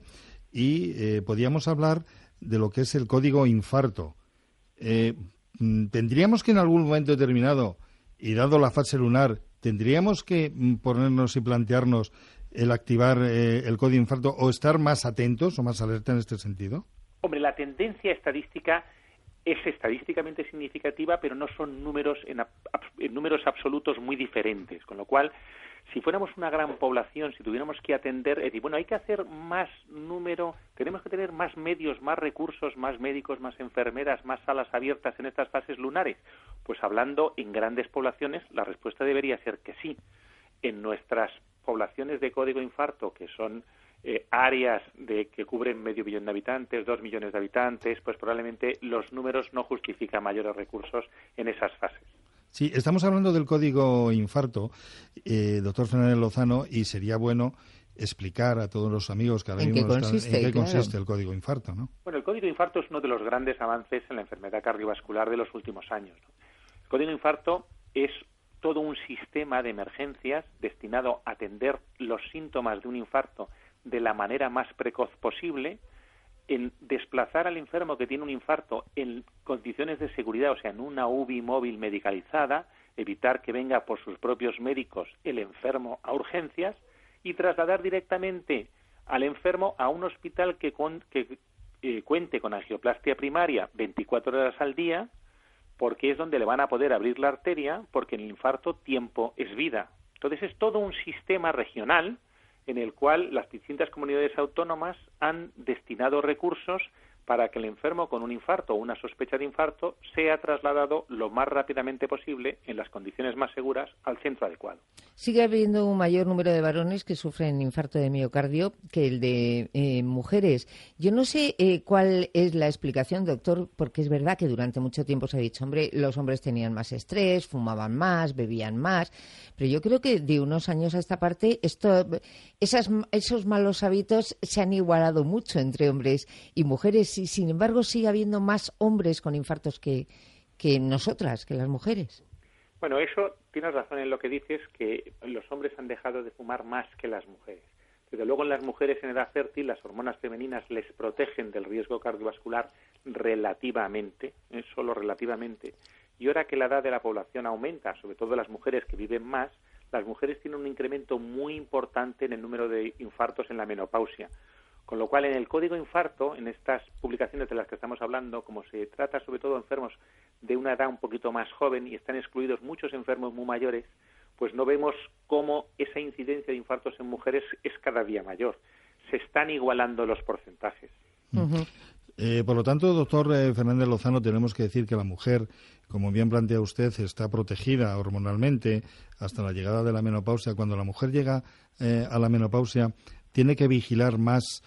P: y podíamos hablar de lo que es el código infarto. ¿Tendríamos que en algún momento determinado, y dado la fase lunar, tendríamos que ponernos y plantearnos el activar el código infarto o estar más atentos o más alerta en este sentido?
Q: Hombre, la tendencia estadística es estadísticamente significativa, pero no son números en números absolutos muy diferentes, con lo cual, si fuéramos una gran población, si tuviéramos que atender, es decir, bueno, hay que hacer más número, tenemos que tener más medios, más recursos, más médicos, más enfermeras, más salas abiertas en estas fases lunares. Pues hablando en grandes poblaciones, la respuesta debería ser que sí. En nuestras poblaciones de código infarto, que son áreas que cubren 500 millones de habitantes, 2 millones de habitantes, pues probablemente los números no justifican mayores recursos en esas fases.
P: Sí, estamos hablando del código infarto, doctor Fernández Lozano, y sería bueno explicar a todos los amigos que ahora mismo en qué consiste el código infarto, ¿no?
Q: Bueno, el código infarto es uno de los grandes avances en la enfermedad cardiovascular de los últimos años, ¿no? El código infarto es todo un sistema de emergencias destinado a atender los síntomas de un infarto de la manera más precoz posible, en desplazar al enfermo que tiene un infarto en condiciones de seguridad, o sea, en una UBI móvil medicalizada, evitar que venga por sus propios médicos el enfermo a urgencias y trasladar directamente al enfermo a un hospital que cuente con angioplastia primaria 24 horas al día, porque es donde le van a poder abrir la arteria, porque en el infarto tiempo es vida. Entonces es todo un sistema regional en el cual las distintas comunidades autónomas han destinado recursos para que el enfermo con un infarto o una sospecha de infarto sea trasladado lo más rápidamente posible, en las condiciones más seguras, al centro adecuado.
I: Sigue habiendo un mayor número de varones que sufren infarto de miocardio que el de mujeres. Yo no sé cuál es la explicación, doctor, porque es verdad que durante mucho tiempo se ha dicho, hombre, los hombres tenían más estrés, fumaban más, bebían más, pero yo creo que de unos años a esta parte esos malos hábitos se han igualado mucho entre hombres y mujeres. Y sin embargo sigue habiendo más hombres con infartos que nosotras, que las mujeres.
Q: Bueno, eso tienes razón en lo que dices, que los hombres han dejado de fumar más que las mujeres. Desde luego en las mujeres en edad fértil las hormonas femeninas les protegen del riesgo cardiovascular relativamente, solo relativamente. Y ahora que la edad de la población aumenta, sobre todo las mujeres que viven más, las mujeres tienen un incremento muy importante en el número de infartos en la menopausia. Con lo cual, en el código infarto, en estas publicaciones de las que estamos hablando, como se trata sobre todo de enfermos de una edad un poquito más joven y están excluidos muchos enfermos muy mayores, pues no vemos cómo esa incidencia de infartos en mujeres es cada día mayor. Se están igualando los porcentajes.
P: Por lo tanto, doctor Fernández Lozano, tenemos que decir que la mujer, como bien plantea usted, está protegida hormonalmente hasta la llegada de la menopausia. Cuando la mujer llega a la menopausia, tiene que vigilar más,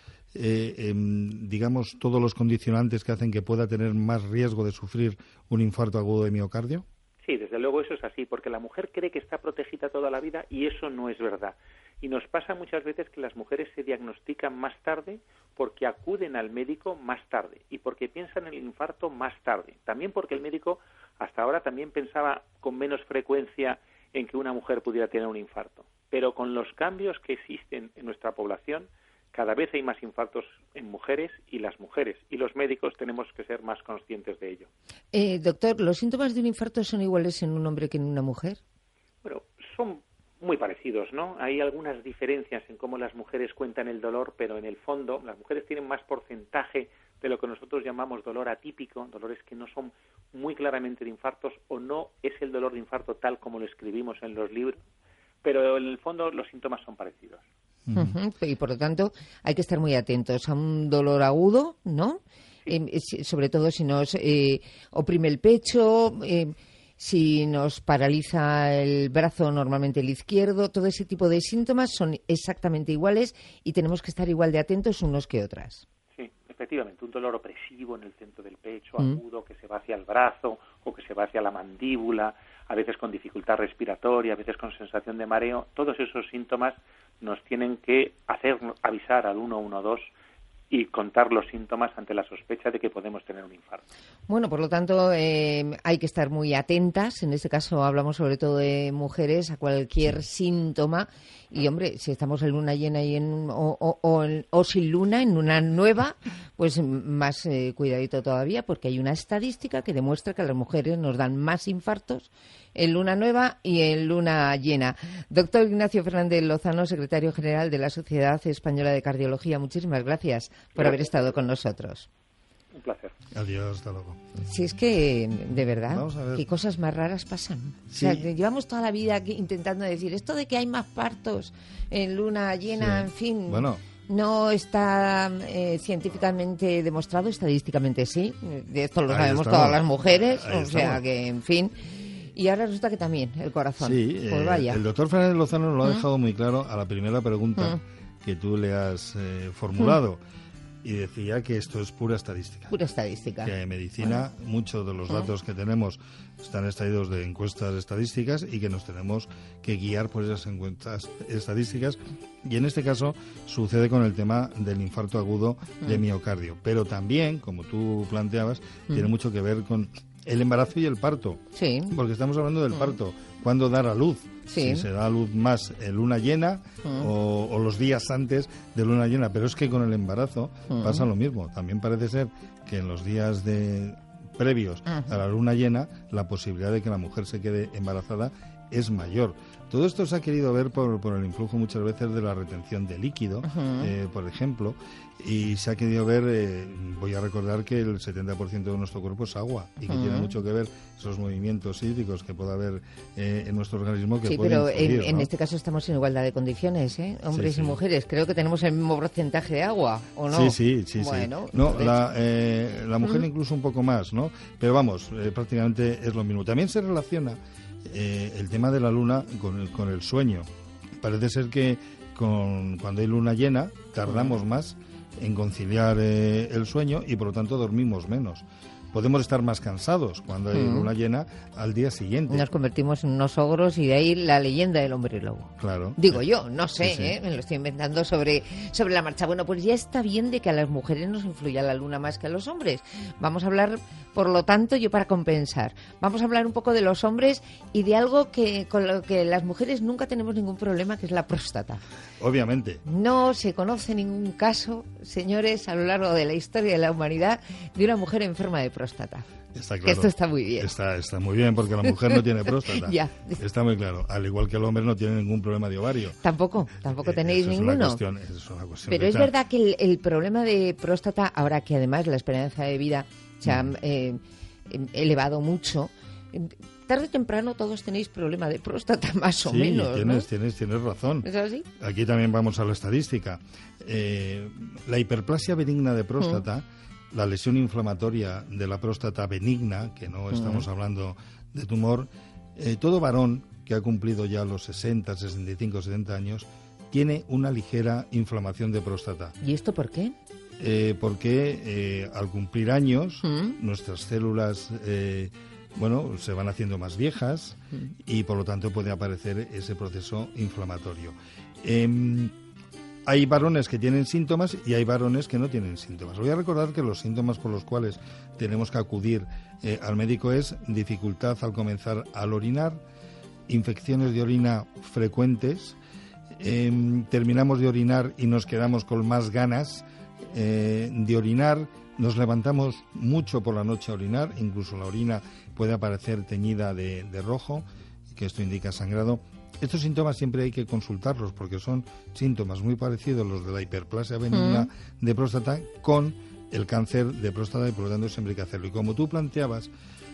P: digamos, todos los condicionantes que hacen que pueda tener más riesgo de sufrir un infarto agudo de miocardio.
Q: Sí, desde luego eso es así, porque la mujer cree que está protegida toda la vida y eso no es verdad. Y nos pasa muchas veces que las mujeres se diagnostican más tarde porque acuden al médico más tarde y porque piensan en el infarto más tarde. También porque el médico hasta ahora también pensaba con menos frecuencia en que una mujer pudiera tener un infarto. Pero con los cambios que existen en nuestra población, cada vez hay más infartos en mujeres y las mujeres, y los médicos tenemos que ser más conscientes de ello.
I: Doctor, ¿los síntomas de un infarto son iguales en un hombre que en una mujer?
Q: Bueno, son muy parecidos, ¿no? Hay algunas diferencias en cómo las mujeres cuentan el dolor, pero en el fondo las mujeres tienen más porcentaje de lo que nosotros llamamos dolor atípico, dolores que no son muy claramente de infartos o no es el dolor de infarto tal como lo escribimos en los libros, pero en el fondo los síntomas son parecidos.
I: Y por lo tanto hay que estar muy atentos a un dolor agudo, ¿no? Sobre todo si nos oprime el pecho, si nos paraliza el brazo, normalmente el izquierdo, todo ese tipo de síntomas son exactamente iguales y tenemos que estar igual de atentos unos que otras.
Q: Sí, efectivamente, un dolor opresivo en el centro del pecho, agudo, que se va hacia el brazo o que se va hacia la mandíbula, a veces con dificultad respiratoria, a veces con sensación de mareo, todos esos síntomas nos tienen que hacer avisar al 112 y contar los síntomas ante la sospecha de que podemos tener un infarto.
I: Bueno, por lo tanto, hay que estar muy atentas. En este caso hablamos sobre todo de mujeres a cualquier síntoma. Y, hombre, si estamos en luna llena y o sin luna, en luna nueva, pues más cuidadito todavía, porque hay una estadística que demuestra que a las mujeres nos dan más infartos en luna nueva y en luna llena. Doctor Ignacio Fernández Lozano, secretario general de la Sociedad Española de Cardiología, muchísimas gracias por haber estado con nosotros.
Q: Un placer.
P: Adiós, hasta luego.
I: Si es que, de verdad, qué cosas más raras pasan.
P: Sí.
I: O sea, llevamos toda la vida intentando decir esto de que hay más partos en luna llena, en fin...
P: Bueno.
I: No está científicamente demostrado, estadísticamente sí. De esto lo sabemos todas las mujeres, o sea que, en fin... Y ahora resulta que también el corazón.
P: Sí,
I: pues vaya.
P: El doctor Fernández Lozano lo ha dejado muy claro a la primera pregunta que tú le has formulado. Y decía que esto es pura estadística.
I: Pura estadística.
P: Que en medicina muchos de los datos que tenemos están extraídos de encuestas estadísticas y que nos tenemos que guiar por esas encuestas estadísticas. Y en este caso sucede con el tema del infarto agudo de miocardio. Pero también, como tú planteabas, tiene mucho que ver con el embarazo y el parto.
I: Sí.
P: Porque estamos hablando del parto. ¿Cuándo dar a luz?
I: Sí.
P: Si se da a luz más en luna llena o los días antes de luna llena. Pero es que con el embarazo pasa lo mismo. También parece ser que en los días previos a la luna llena la posibilidad de que la mujer se quede embarazada es mayor. Todo esto se ha querido ver por el influjo muchas veces de la retención de líquido, por ejemplo, y se ha querido ver, voy a recordar que el 70% de nuestro cuerpo es agua y que tiene mucho que ver esos movimientos hídricos que pueda haber en nuestro organismo que pueden influir,
I: pero en
P: ¿no?
I: este caso estamos en igualdad de condiciones, hombres
P: sí.
I: y mujeres. Creo que tenemos el mismo porcentaje de agua, ¿o no?
P: Sí.
I: Bueno,
P: no, la mujer incluso un poco más, ¿no? Pero vamos, prácticamente es lo mismo. También se relaciona el tema de la luna con el sueño. Parece ser que cuando hay luna llena tardamos más en conciliar el sueño y por lo tanto dormimos menos. Podemos estar más cansados cuando hay luna llena al día siguiente.
I: Nos convertimos en unos ogros y de ahí la leyenda del hombre lobo.
P: Claro.
I: Digo yo, no sé,
P: Sí.
I: me lo estoy inventando sobre la marcha. Bueno, pues ya está bien de que a las mujeres nos influya la luna más que a los hombres. Vamos a hablar, por lo tanto, yo para compensar, vamos a hablar un poco de los hombres y de algo con lo que las mujeres nunca tenemos ningún problema, que es la próstata.
P: Obviamente.
I: No se conoce ningún caso, señores, a lo largo de la historia de la humanidad, de una mujer enferma de próstata.
P: Está claro.
I: Que esto está muy bien.
P: Está muy bien porque la mujer no tiene próstata.
I: Ya.
P: Está muy claro. Al igual que el hombre no tiene ningún problema de ovario.
I: Tampoco tenéis
P: Eso
I: ninguno.
P: Es una cuestión
I: Pero es verdad que el problema de próstata, ahora que además la esperanza de vida se ha elevado mucho, tarde o temprano todos tenéis problema de próstata, más o menos, ¿no?
P: Tienes razón.
I: ¿Es así?
P: Aquí también vamos a la estadística. La hiperplasia benigna de próstata, la lesión inflamatoria de la próstata benigna, que no estamos hablando de tumor, todo varón que ha cumplido ya los 60, 65, 70 años, tiene una ligera inflamación de próstata.
I: ¿Y esto por qué?
P: Porque al cumplir años, nuestras células se van haciendo más viejas y por lo tanto puede aparecer ese proceso inflamatorio. Hay varones que tienen síntomas y hay varones que no tienen síntomas. Voy a recordar que los síntomas por los cuales tenemos que acudir al médico es dificultad al comenzar al orinar, infecciones de orina frecuentes, terminamos de orinar y nos quedamos con más ganas de orinar, nos levantamos mucho por la noche a orinar, incluso la orina puede aparecer teñida de rojo, que esto indica sangrado, Estos síntomas siempre hay que consultarlos porque son síntomas muy parecidos los de la hiperplasia benigna de próstata con el cáncer de próstata y por lo tanto siempre hay que hacerlo. Y como tú planteabas,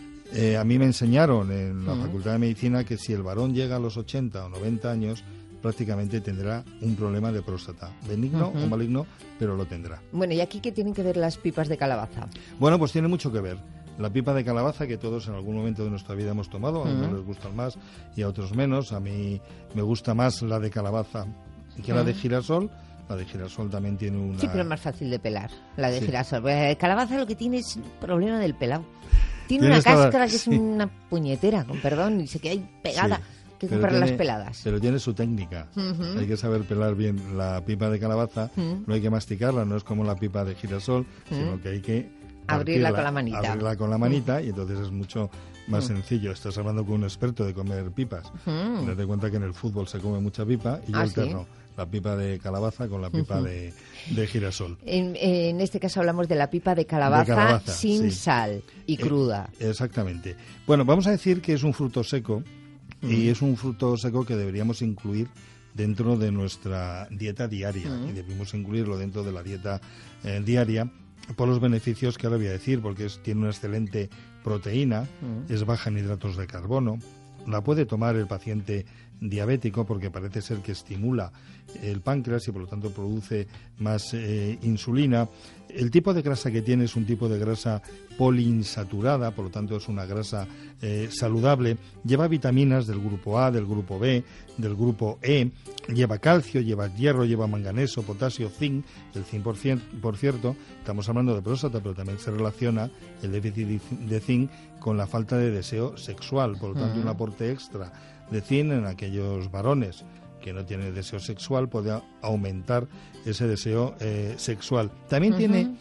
P: a mí me enseñaron en la Facultad de Medicina que si el varón llega a los 80 o 90 años prácticamente tendrá un problema de próstata, benigno o maligno, pero lo tendrá.
I: Bueno, ¿y aquí qué tienen que ver las pipas de calabaza?
P: Bueno, pues tiene mucho que ver. La pipa de calabaza, que todos en algún momento de nuestra vida hemos tomado, a unos les gustan más y a otros menos. A mí me gusta más la de calabaza que la de girasol. La de girasol también tiene una...
I: Sí, pero es más fácil de pelar, la de girasol. Calabaza lo que tiene es un problema del pelado. Tiene una cáscara que es una puñetera, con perdón, y se queda ahí pegada. Hay que comprar las peladas.
P: Pero tiene su técnica. Hay que saber pelar bien la pipa de calabaza. No hay que masticarla, no es como la pipa de girasol, sino que hay que
I: abrirla con la manita.
P: Abrirla con la manita y entonces es mucho más sencillo. Estás hablando con un experto de comer pipas. Date cuenta que en el fútbol se come mucha pipa y yo alterno la pipa de calabaza con la pipa de girasol.
I: En este caso hablamos de la pipa de calabaza sin sal y cruda.
P: Exactamente. Bueno, vamos a decir que es un fruto seco y es un fruto seco que deberíamos incluir dentro de nuestra dieta diaria y debemos incluirlo dentro de la dieta diaria por los beneficios que ahora voy a decir, porque tiene una excelente proteína, es baja en hidratos de carbono, la puede tomar el paciente diabético porque parece ser que estimula el páncreas y por lo tanto produce más insulina. El tipo de grasa que tiene es un tipo de grasa poliinsaturada, por lo tanto es una grasa saludable. Lleva vitaminas del grupo A, del grupo B, del grupo E, lleva calcio, lleva hierro, lleva manganeso, potasio, zinc. El zinc, por cierto, estamos hablando de próstata, pero también se relaciona el déficit de zinc con la falta de deseo sexual, por lo tanto un aporte extra de zinc en aquellos varones que no tienen deseo sexual puede aumentar ese deseo sexual. También tiene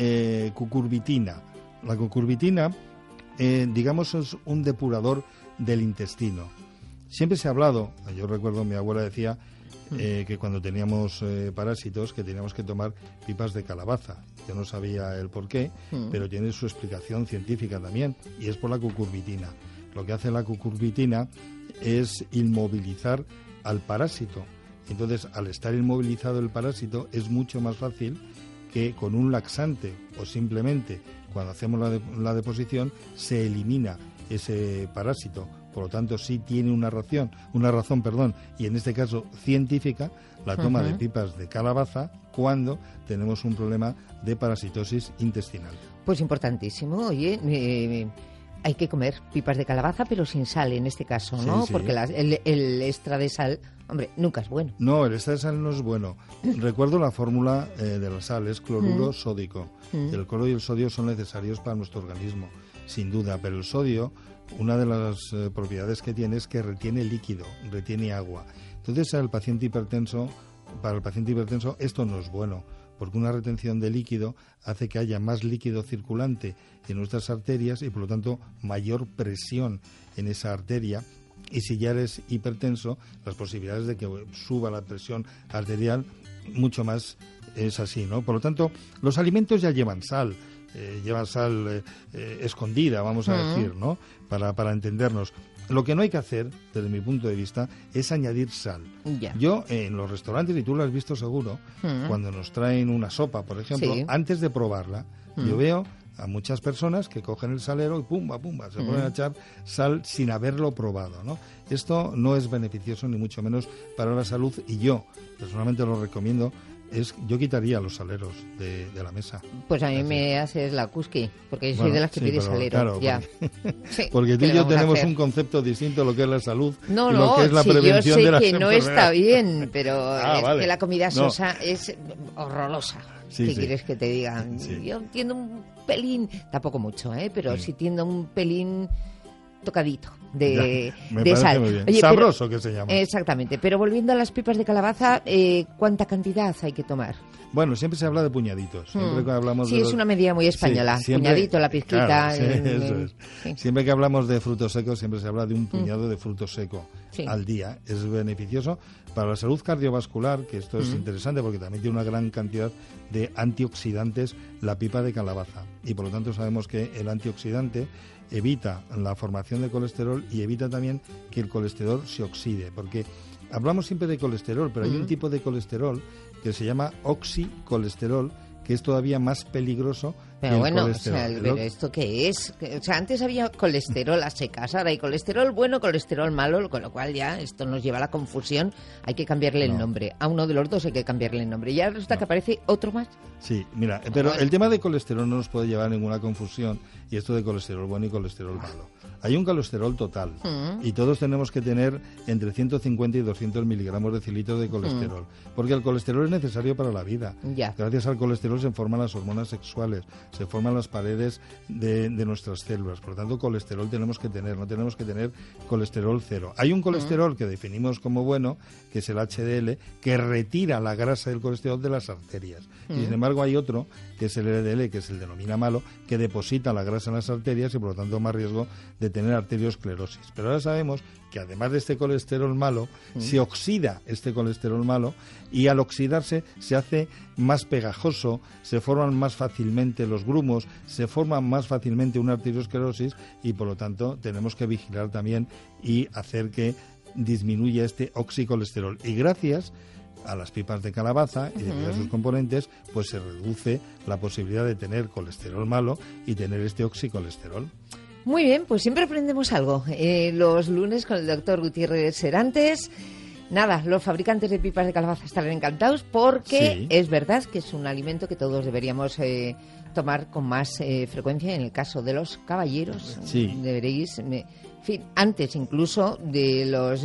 P: cucurbitina. La cucurbitina, digamos, es un depurador del intestino. Siempre se ha hablado, yo recuerdo mi abuela decía que cuando teníamos parásitos que teníamos que tomar pipas de calabaza. Yo no sabía el por qué, pero tiene su explicación científica también, y es por la cucurbitina. Lo que hace la cucurbitina es inmovilizar al parásito. Entonces, al estar inmovilizado el parásito, es mucho más fácil que con un laxante o simplemente cuando hacemos la deposición se elimina ese parásito. Por lo tanto, sí tiene una razón, y en este caso científica, la toma de pipas de calabaza cuando tenemos un problema de parasitosis intestinal.
I: Pues importantísimo, oye, hay que comer pipas de calabaza, pero sin sal en este caso, ¿no?
P: Sí.
I: Porque el extra de sal, hombre, nunca es bueno.
P: No, el extra de sal no es bueno. Recuerdo la fórmula de la sal, es cloruro sódico. El cloro y el sodio son necesarios para nuestro organismo, sin duda, pero el sodio, una de las propiedades que tiene es que retiene líquido, retiene agua. Entonces, para el paciente hipertenso esto no es bueno, porque una retención de líquido hace que haya más líquido circulante en nuestras arterias y por lo tanto mayor presión en esa arteria. Y si ya eres hipertenso, las posibilidades de que suba la presión arterial mucho más es así, ¿no? Por lo tanto, los alimentos ya llevan sal, escondida, vamos a decir, ¿no? Para entendernos. Lo que no hay que hacer, desde mi punto de vista, es añadir sal.
I: Ya.
P: Yo, en los restaurantes, y tú lo has visto seguro, cuando nos traen una sopa, por ejemplo, antes de probarla, yo veo a muchas personas que cogen el salero y pumba, se ponen a echar sal sin haberlo probado, ¿no? Esto no es beneficioso, ni mucho menos para la salud, y yo, personalmente lo recomiendo. Yo quitaría los saleros de la mesa.
I: Pues a mí me haces la cusqui, porque yo soy de las que pide salero.
P: Claro,
I: ya.
P: Porque tú y yo tenemos un concepto distinto de lo que es la salud y lo que es la
I: sí,
P: prevención de las
I: yo sé que no está bien, pero
P: vale.
I: que la comida sosa es horrorosa. ¿Qué quieres que te diga?
P: Sí.
I: Yo tiendo un pelín, tampoco mucho, pero sí tiendo un pelín tocadito de sal.
P: Muy bien. Oye, sabroso, que se llama.
I: Exactamente, pero volviendo a las pipas de calabaza, ¿cuánta cantidad hay que tomar?
P: Bueno, siempre se habla de puñaditos. Siempre que hablamos
I: es una medida muy española. Puñadito, la pizquita.
P: Claro, eso es. Sí. Siempre que hablamos de frutos secos, siempre se habla de un puñado de fruto seco al día. Es beneficioso para la salud cardiovascular, que esto es interesante porque también tiene una gran cantidad de antioxidantes la pipa de calabaza. Y por lo tanto sabemos que el antioxidante evita la formación de colesterol colesterol y evita también que el colesterol se oxide, porque hablamos siempre de colesterol, pero hay un tipo de colesterol que se llama oxicolesterol, que es todavía más peligroso.
I: Pero bueno, o sea, ¿pero esto qué es? O sea, antes había colesterol a secas, ahora hay colesterol bueno, colesterol malo, con lo cual ya esto nos lleva a la confusión. Hay que cambiarle el nombre. A uno de los dos hay que cambiarle el nombre. Ya resulta que aparece otro más.
P: Sí, mira, pero el tema de colesterol no nos puede llevar a ninguna confusión, y esto de colesterol bueno y colesterol malo. Hay un colesterol total y todos tenemos que tener entre 150 y 200 miligramos de cilitro de colesterol, porque el colesterol es necesario para la vida.
I: Ya.
P: Gracias al colesterol se forman las hormonas sexuales, se forman las paredes de nuestras células. Por lo tanto, colesterol tenemos que tener, no tenemos que tener colesterol cero. Hay un colesterol que definimos como bueno, que es el HDL, que retira la grasa del colesterol de las arterias. Y sin embargo hay otro, que es el LDL, que es el denomina malo, que deposita la grasa en las arterias y por lo tanto más riesgo de tener arteriosclerosis. Pero ahora sabemos que además de este colesterol malo, se oxida este colesterol malo, y al oxidarse se hace más pegajoso, se forman más fácilmente los grumos, se forma más fácilmente una arteriosclerosis, y por lo tanto tenemos que vigilar también y hacer que disminuya este oxicolesterol. Y gracias a las pipas de calabaza y de sus componentes, pues se reduce la posibilidad de tener colesterol malo y tener este oxicolesterol.
I: Muy bien, pues siempre aprendemos algo. Los lunes con el doctor Gutiérrez Serantes. Nada, los fabricantes de pipas de calabaza estarán encantados porque es verdad que es un alimento que todos deberíamos tomar con más frecuencia. En el caso de los caballeros, deberéis... En fin, antes incluso de los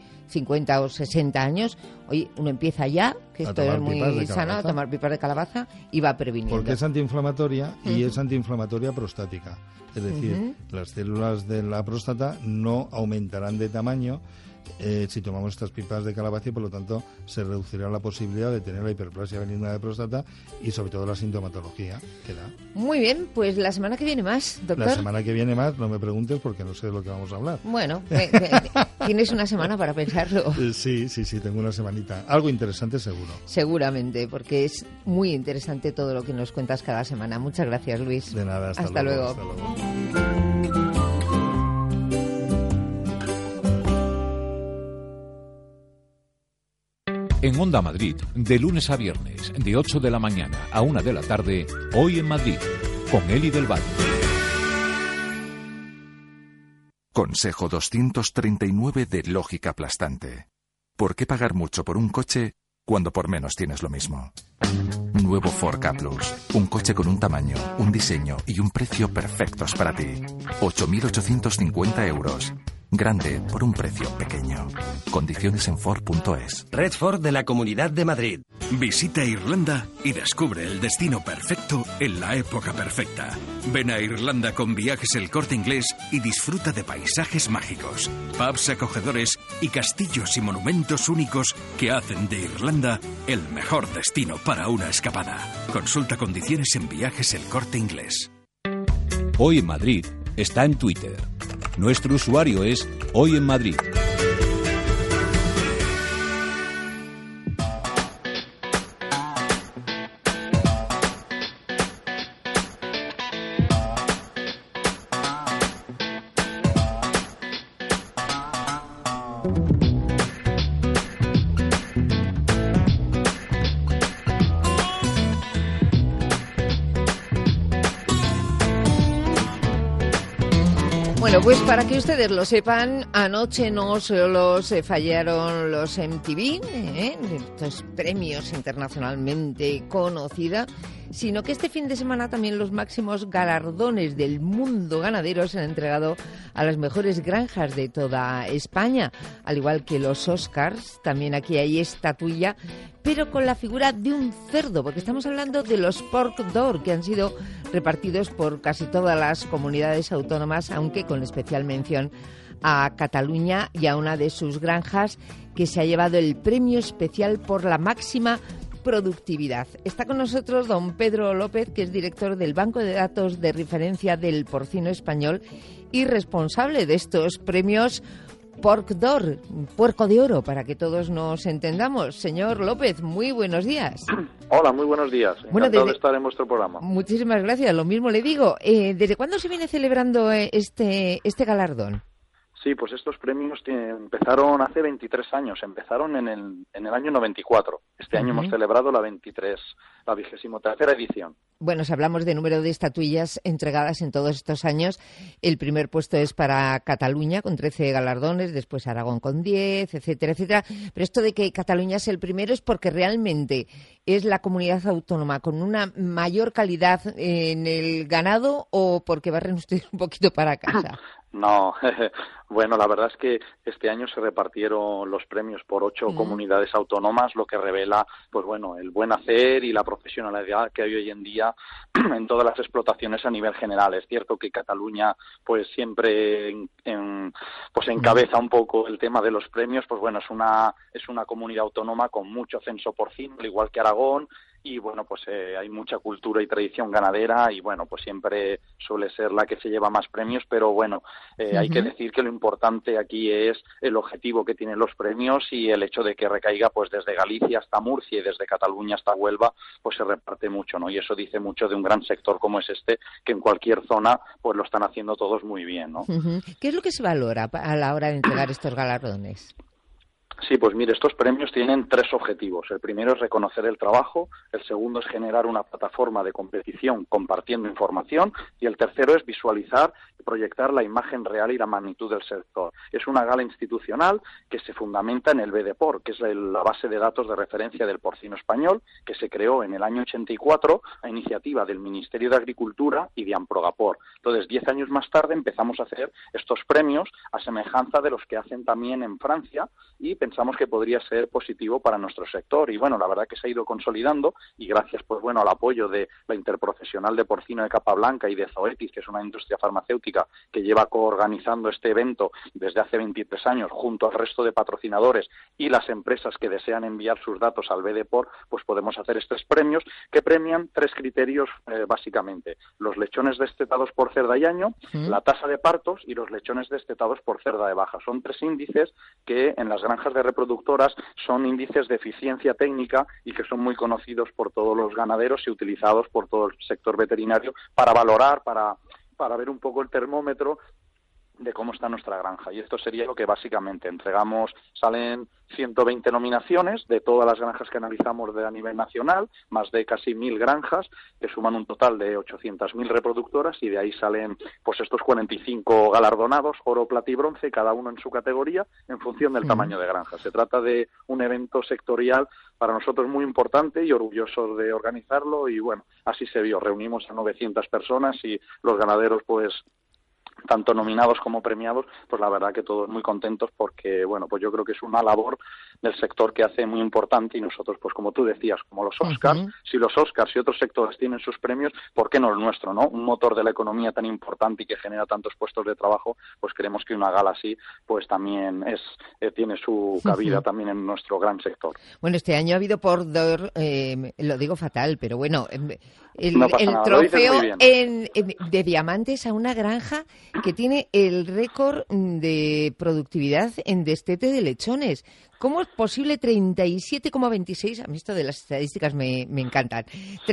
I: 50 o 60 años, oye, uno empieza ya, que esto es muy sano, a tomar pipas de calabaza y va previniendo.
P: Porque es antiinflamatoria y es antiinflamatoria prostática. Es decir, las células de la próstata no aumentarán de tamaño si tomamos estas pipas de calabaza, y por lo tanto se reducirá la posibilidad de tener la hiperplasia benigna de próstata y sobre todo la sintomatología que da.
I: Muy bien, pues la semana que viene más, doctor.
P: La semana que viene más, no me preguntes porque no sé de lo que vamos a hablar.
I: Bueno, tienes una semana para pensarlo.
P: Sí, tengo una semanita. Algo interesante seguro.
I: Seguramente, porque es muy interesante todo lo que nos cuentas cada semana. Muchas gracias, Luis.
P: De nada, hasta
I: luego.
P: Hasta luego.
H: En Onda Madrid, de lunes a viernes, de 8 de la mañana a 1 de la tarde, Hoy en Madrid, con Eli del Valle.
R: Consejo 239 de lógica aplastante. ¿Por qué pagar mucho por un coche cuando por menos tienes lo mismo? Nuevo Ford Ka Plus. Un coche con un tamaño, un diseño y un precio perfectos para ti. 8.850 euros. Grande por un precio pequeño. Condiciones en Ford.es.
S: Red Ford de la Comunidad de Madrid.
L: Visita Irlanda y descubre el destino perfecto en la época perfecta. Ven a Irlanda con Viajes El Corte Inglés y disfruta de paisajes mágicos, pubs acogedores y castillos y monumentos únicos que hacen de Irlanda el mejor destino para una escapada. Consulta condiciones en Viajes El Corte Inglés.
H: Hoy en Madrid está en Twitter. Nuestro usuario es Hoy en Madrid.
I: Bueno, pues para que ustedes lo sepan, anoche no solo se fallaron los MTV, estos premios internacionalmente conocidos, sino que este fin de semana también los máximos galardones del mundo ganadero se han entregado a las mejores granjas de toda España, al igual que los Oscars. También aquí hay estatuilla, pero con la figura de un cerdo, porque estamos hablando de los Pork d'Or, que han sido repartidos por casi todas las comunidades autónomas, aunque con especial mención a Cataluña y a una de sus granjas que se ha llevado el premio especial por la máxima productividad. Está con nosotros don Pedro López, que es director del Banco de Datos de Referencia del Porcino Español y responsable de estos premios Pork d'Or, puerco de oro, para que todos nos entendamos. Señor López, muy buenos días.
N: Hola, muy buenos días. Encantado de estar en vuestro programa.
I: Muchísimas gracias, lo mismo le digo. ¿Desde cuándo se viene celebrando este galardón?
N: Sí, pues estos premios empezaron hace 23 años, empezaron en el año 94. Este año hemos celebrado la 23ª edición.
I: Bueno, si hablamos de número de estatuillas entregadas en todos estos años, el primer puesto es para Cataluña con 13 galardones, después Aragón con 10, etcétera, etcétera. Pero esto de que Cataluña es el primero es porque realmente es la comunidad autónoma con una mayor calidad en el ganado, o porque barren ustedes un poquito para casa.
N: No, bueno, la verdad es que este año se repartieron los premios por 8 comunidades autónomas, lo que revela, pues bueno, el buen hacer y la profesionalidad que hay hoy en día en todas las explotaciones a nivel general. Es cierto que Cataluña, pues siempre pues encabeza un poco el tema de los premios, pues bueno, es una comunidad autónoma con mucho censo porcino, al igual que Aragón. Y bueno, pues hay mucha cultura y tradición ganadera y bueno, pues siempre suele ser la que se lleva más premios, pero bueno, hay que decir que lo importante aquí es el objetivo que tienen los premios y el hecho de que recaiga pues desde Galicia hasta Murcia y desde Cataluña hasta Huelva, pues se reparte mucho, ¿no? Y eso dice mucho de un gran sector como es este, que en cualquier zona pues lo están haciendo todos muy bien, ¿no?
I: ¿Qué es lo que se valora a la hora de entregar estos galardones?
N: Sí, pues mire, estos premios tienen 3 objetivos. El primero es reconocer el trabajo, el segundo es generar una plataforma de competición compartiendo información y el tercero es visualizar y proyectar la imagen real y la magnitud del sector. Es una gala institucional que se fundamenta en el BDPOR, que es la base de datos de referencia del porcino español, que se creó en el año 84 a iniciativa del Ministerio de Agricultura y de Amprogapor. Entonces, 10 años más tarde empezamos a hacer estos premios a semejanza de los que hacen también en Francia y pensamos que podría ser positivo para nuestro sector y bueno, la verdad que se ha ido consolidando y gracias pues bueno al apoyo de la Interprofesional de Porcino de Capablanca y de Zoetis, que es una industria farmacéutica que lleva coorganizando este evento desde hace 23 años junto al resto de patrocinadores y las empresas que desean enviar sus datos al BDPOR, pues podemos hacer estos premios que premian 3 criterios básicamente: los lechones destetados por cerda y año, la tasa de partos y los lechones destetados por cerda de baja. Son 3 índices que en las granjas de reproductoras son índices de eficiencia técnica y que son muy conocidos por todos los ganaderos y utilizados por todo el sector veterinario para valorar, para ver un poco el termómetro de cómo está nuestra granja. Y esto sería lo que básicamente entregamos. Salen 120 nominaciones de todas las granjas que analizamos a nivel nacional, más de casi 1.000 granjas, que suman un total de 800.000 reproductoras, y de ahí salen pues estos 45 galardonados, oro, plata y bronce, cada uno en su categoría, en función del tamaño de granja. Se trata de un evento sectorial para nosotros muy importante y orgullosos de organizarlo, y bueno, así se vio. Reunimos a 900 personas y los ganaderos pues tanto nominados como premiados, pues la verdad que todos muy contentos porque, bueno, pues yo creo que es una labor del sector que hace muy importante y nosotros, pues como tú decías, como los Oscars, si los Oscars y otros sectores tienen sus premios, ¿por qué no el nuestro, no? Un motor de la economía tan importante y que genera tantos puestos de trabajo, pues creemos que una gala así, pues también tiene su cabida también en nuestro gran sector.
I: Bueno, este año ha habido lo digo fatal, pero bueno, el trofeo de diamantes a una granja que tiene el récord de productividad en destete de lechones. ¿Cómo es posible 37,26? A mí esto de las estadísticas me encantan.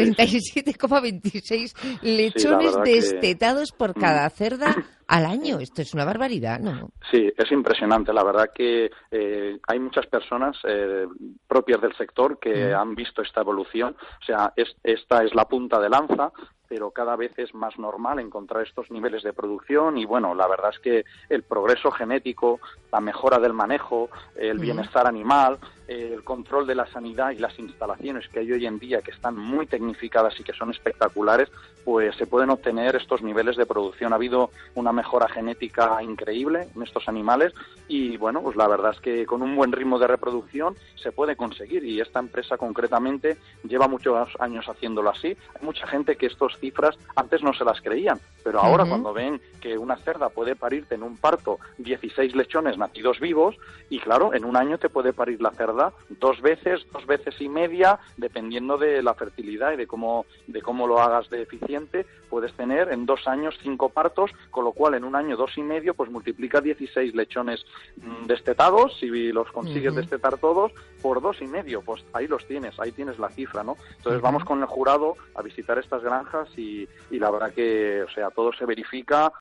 I: 37,26 lechones destetados por cada cerda al año. Esto es una barbaridad, ¿no?
N: Sí, es impresionante. La verdad que hay muchas personas propias del sector que han visto esta evolución. O sea, esta es la punta de lanza, pero cada vez es más normal encontrar estos niveles de producción y bueno, la verdad es que el progreso genético, la mejora del manejo, el bienestar animal, el control de la sanidad y las instalaciones que hay hoy en día que están muy tecnificadas y que son espectaculares, pues se pueden obtener estos niveles de producción. Ha habido una mejora genética increíble en estos animales y bueno, pues la verdad es que con un buen ritmo de reproducción se puede conseguir y esta empresa concretamente lleva muchos años haciéndolo así. Hay mucha gente que estas cifras antes no se las creían, pero ahora cuando ven que una cerda puede parirte en un parto 16 lechones nacidos vivos y claro, en un año te puede parir la cerda 2 veces y media, dependiendo de la fertilidad y de cómo lo hagas de eficiente, puedes tener en 2 años 5 partos, con lo cual en un año 2 y medio, pues multiplica 16 lechones destetados, si los consigues destetar todos, por 2 y medio, pues ahí tienes la cifra, ¿no? Entonces vamos con el jurado a visitar estas granjas y la verdad que, o sea, todo se verifica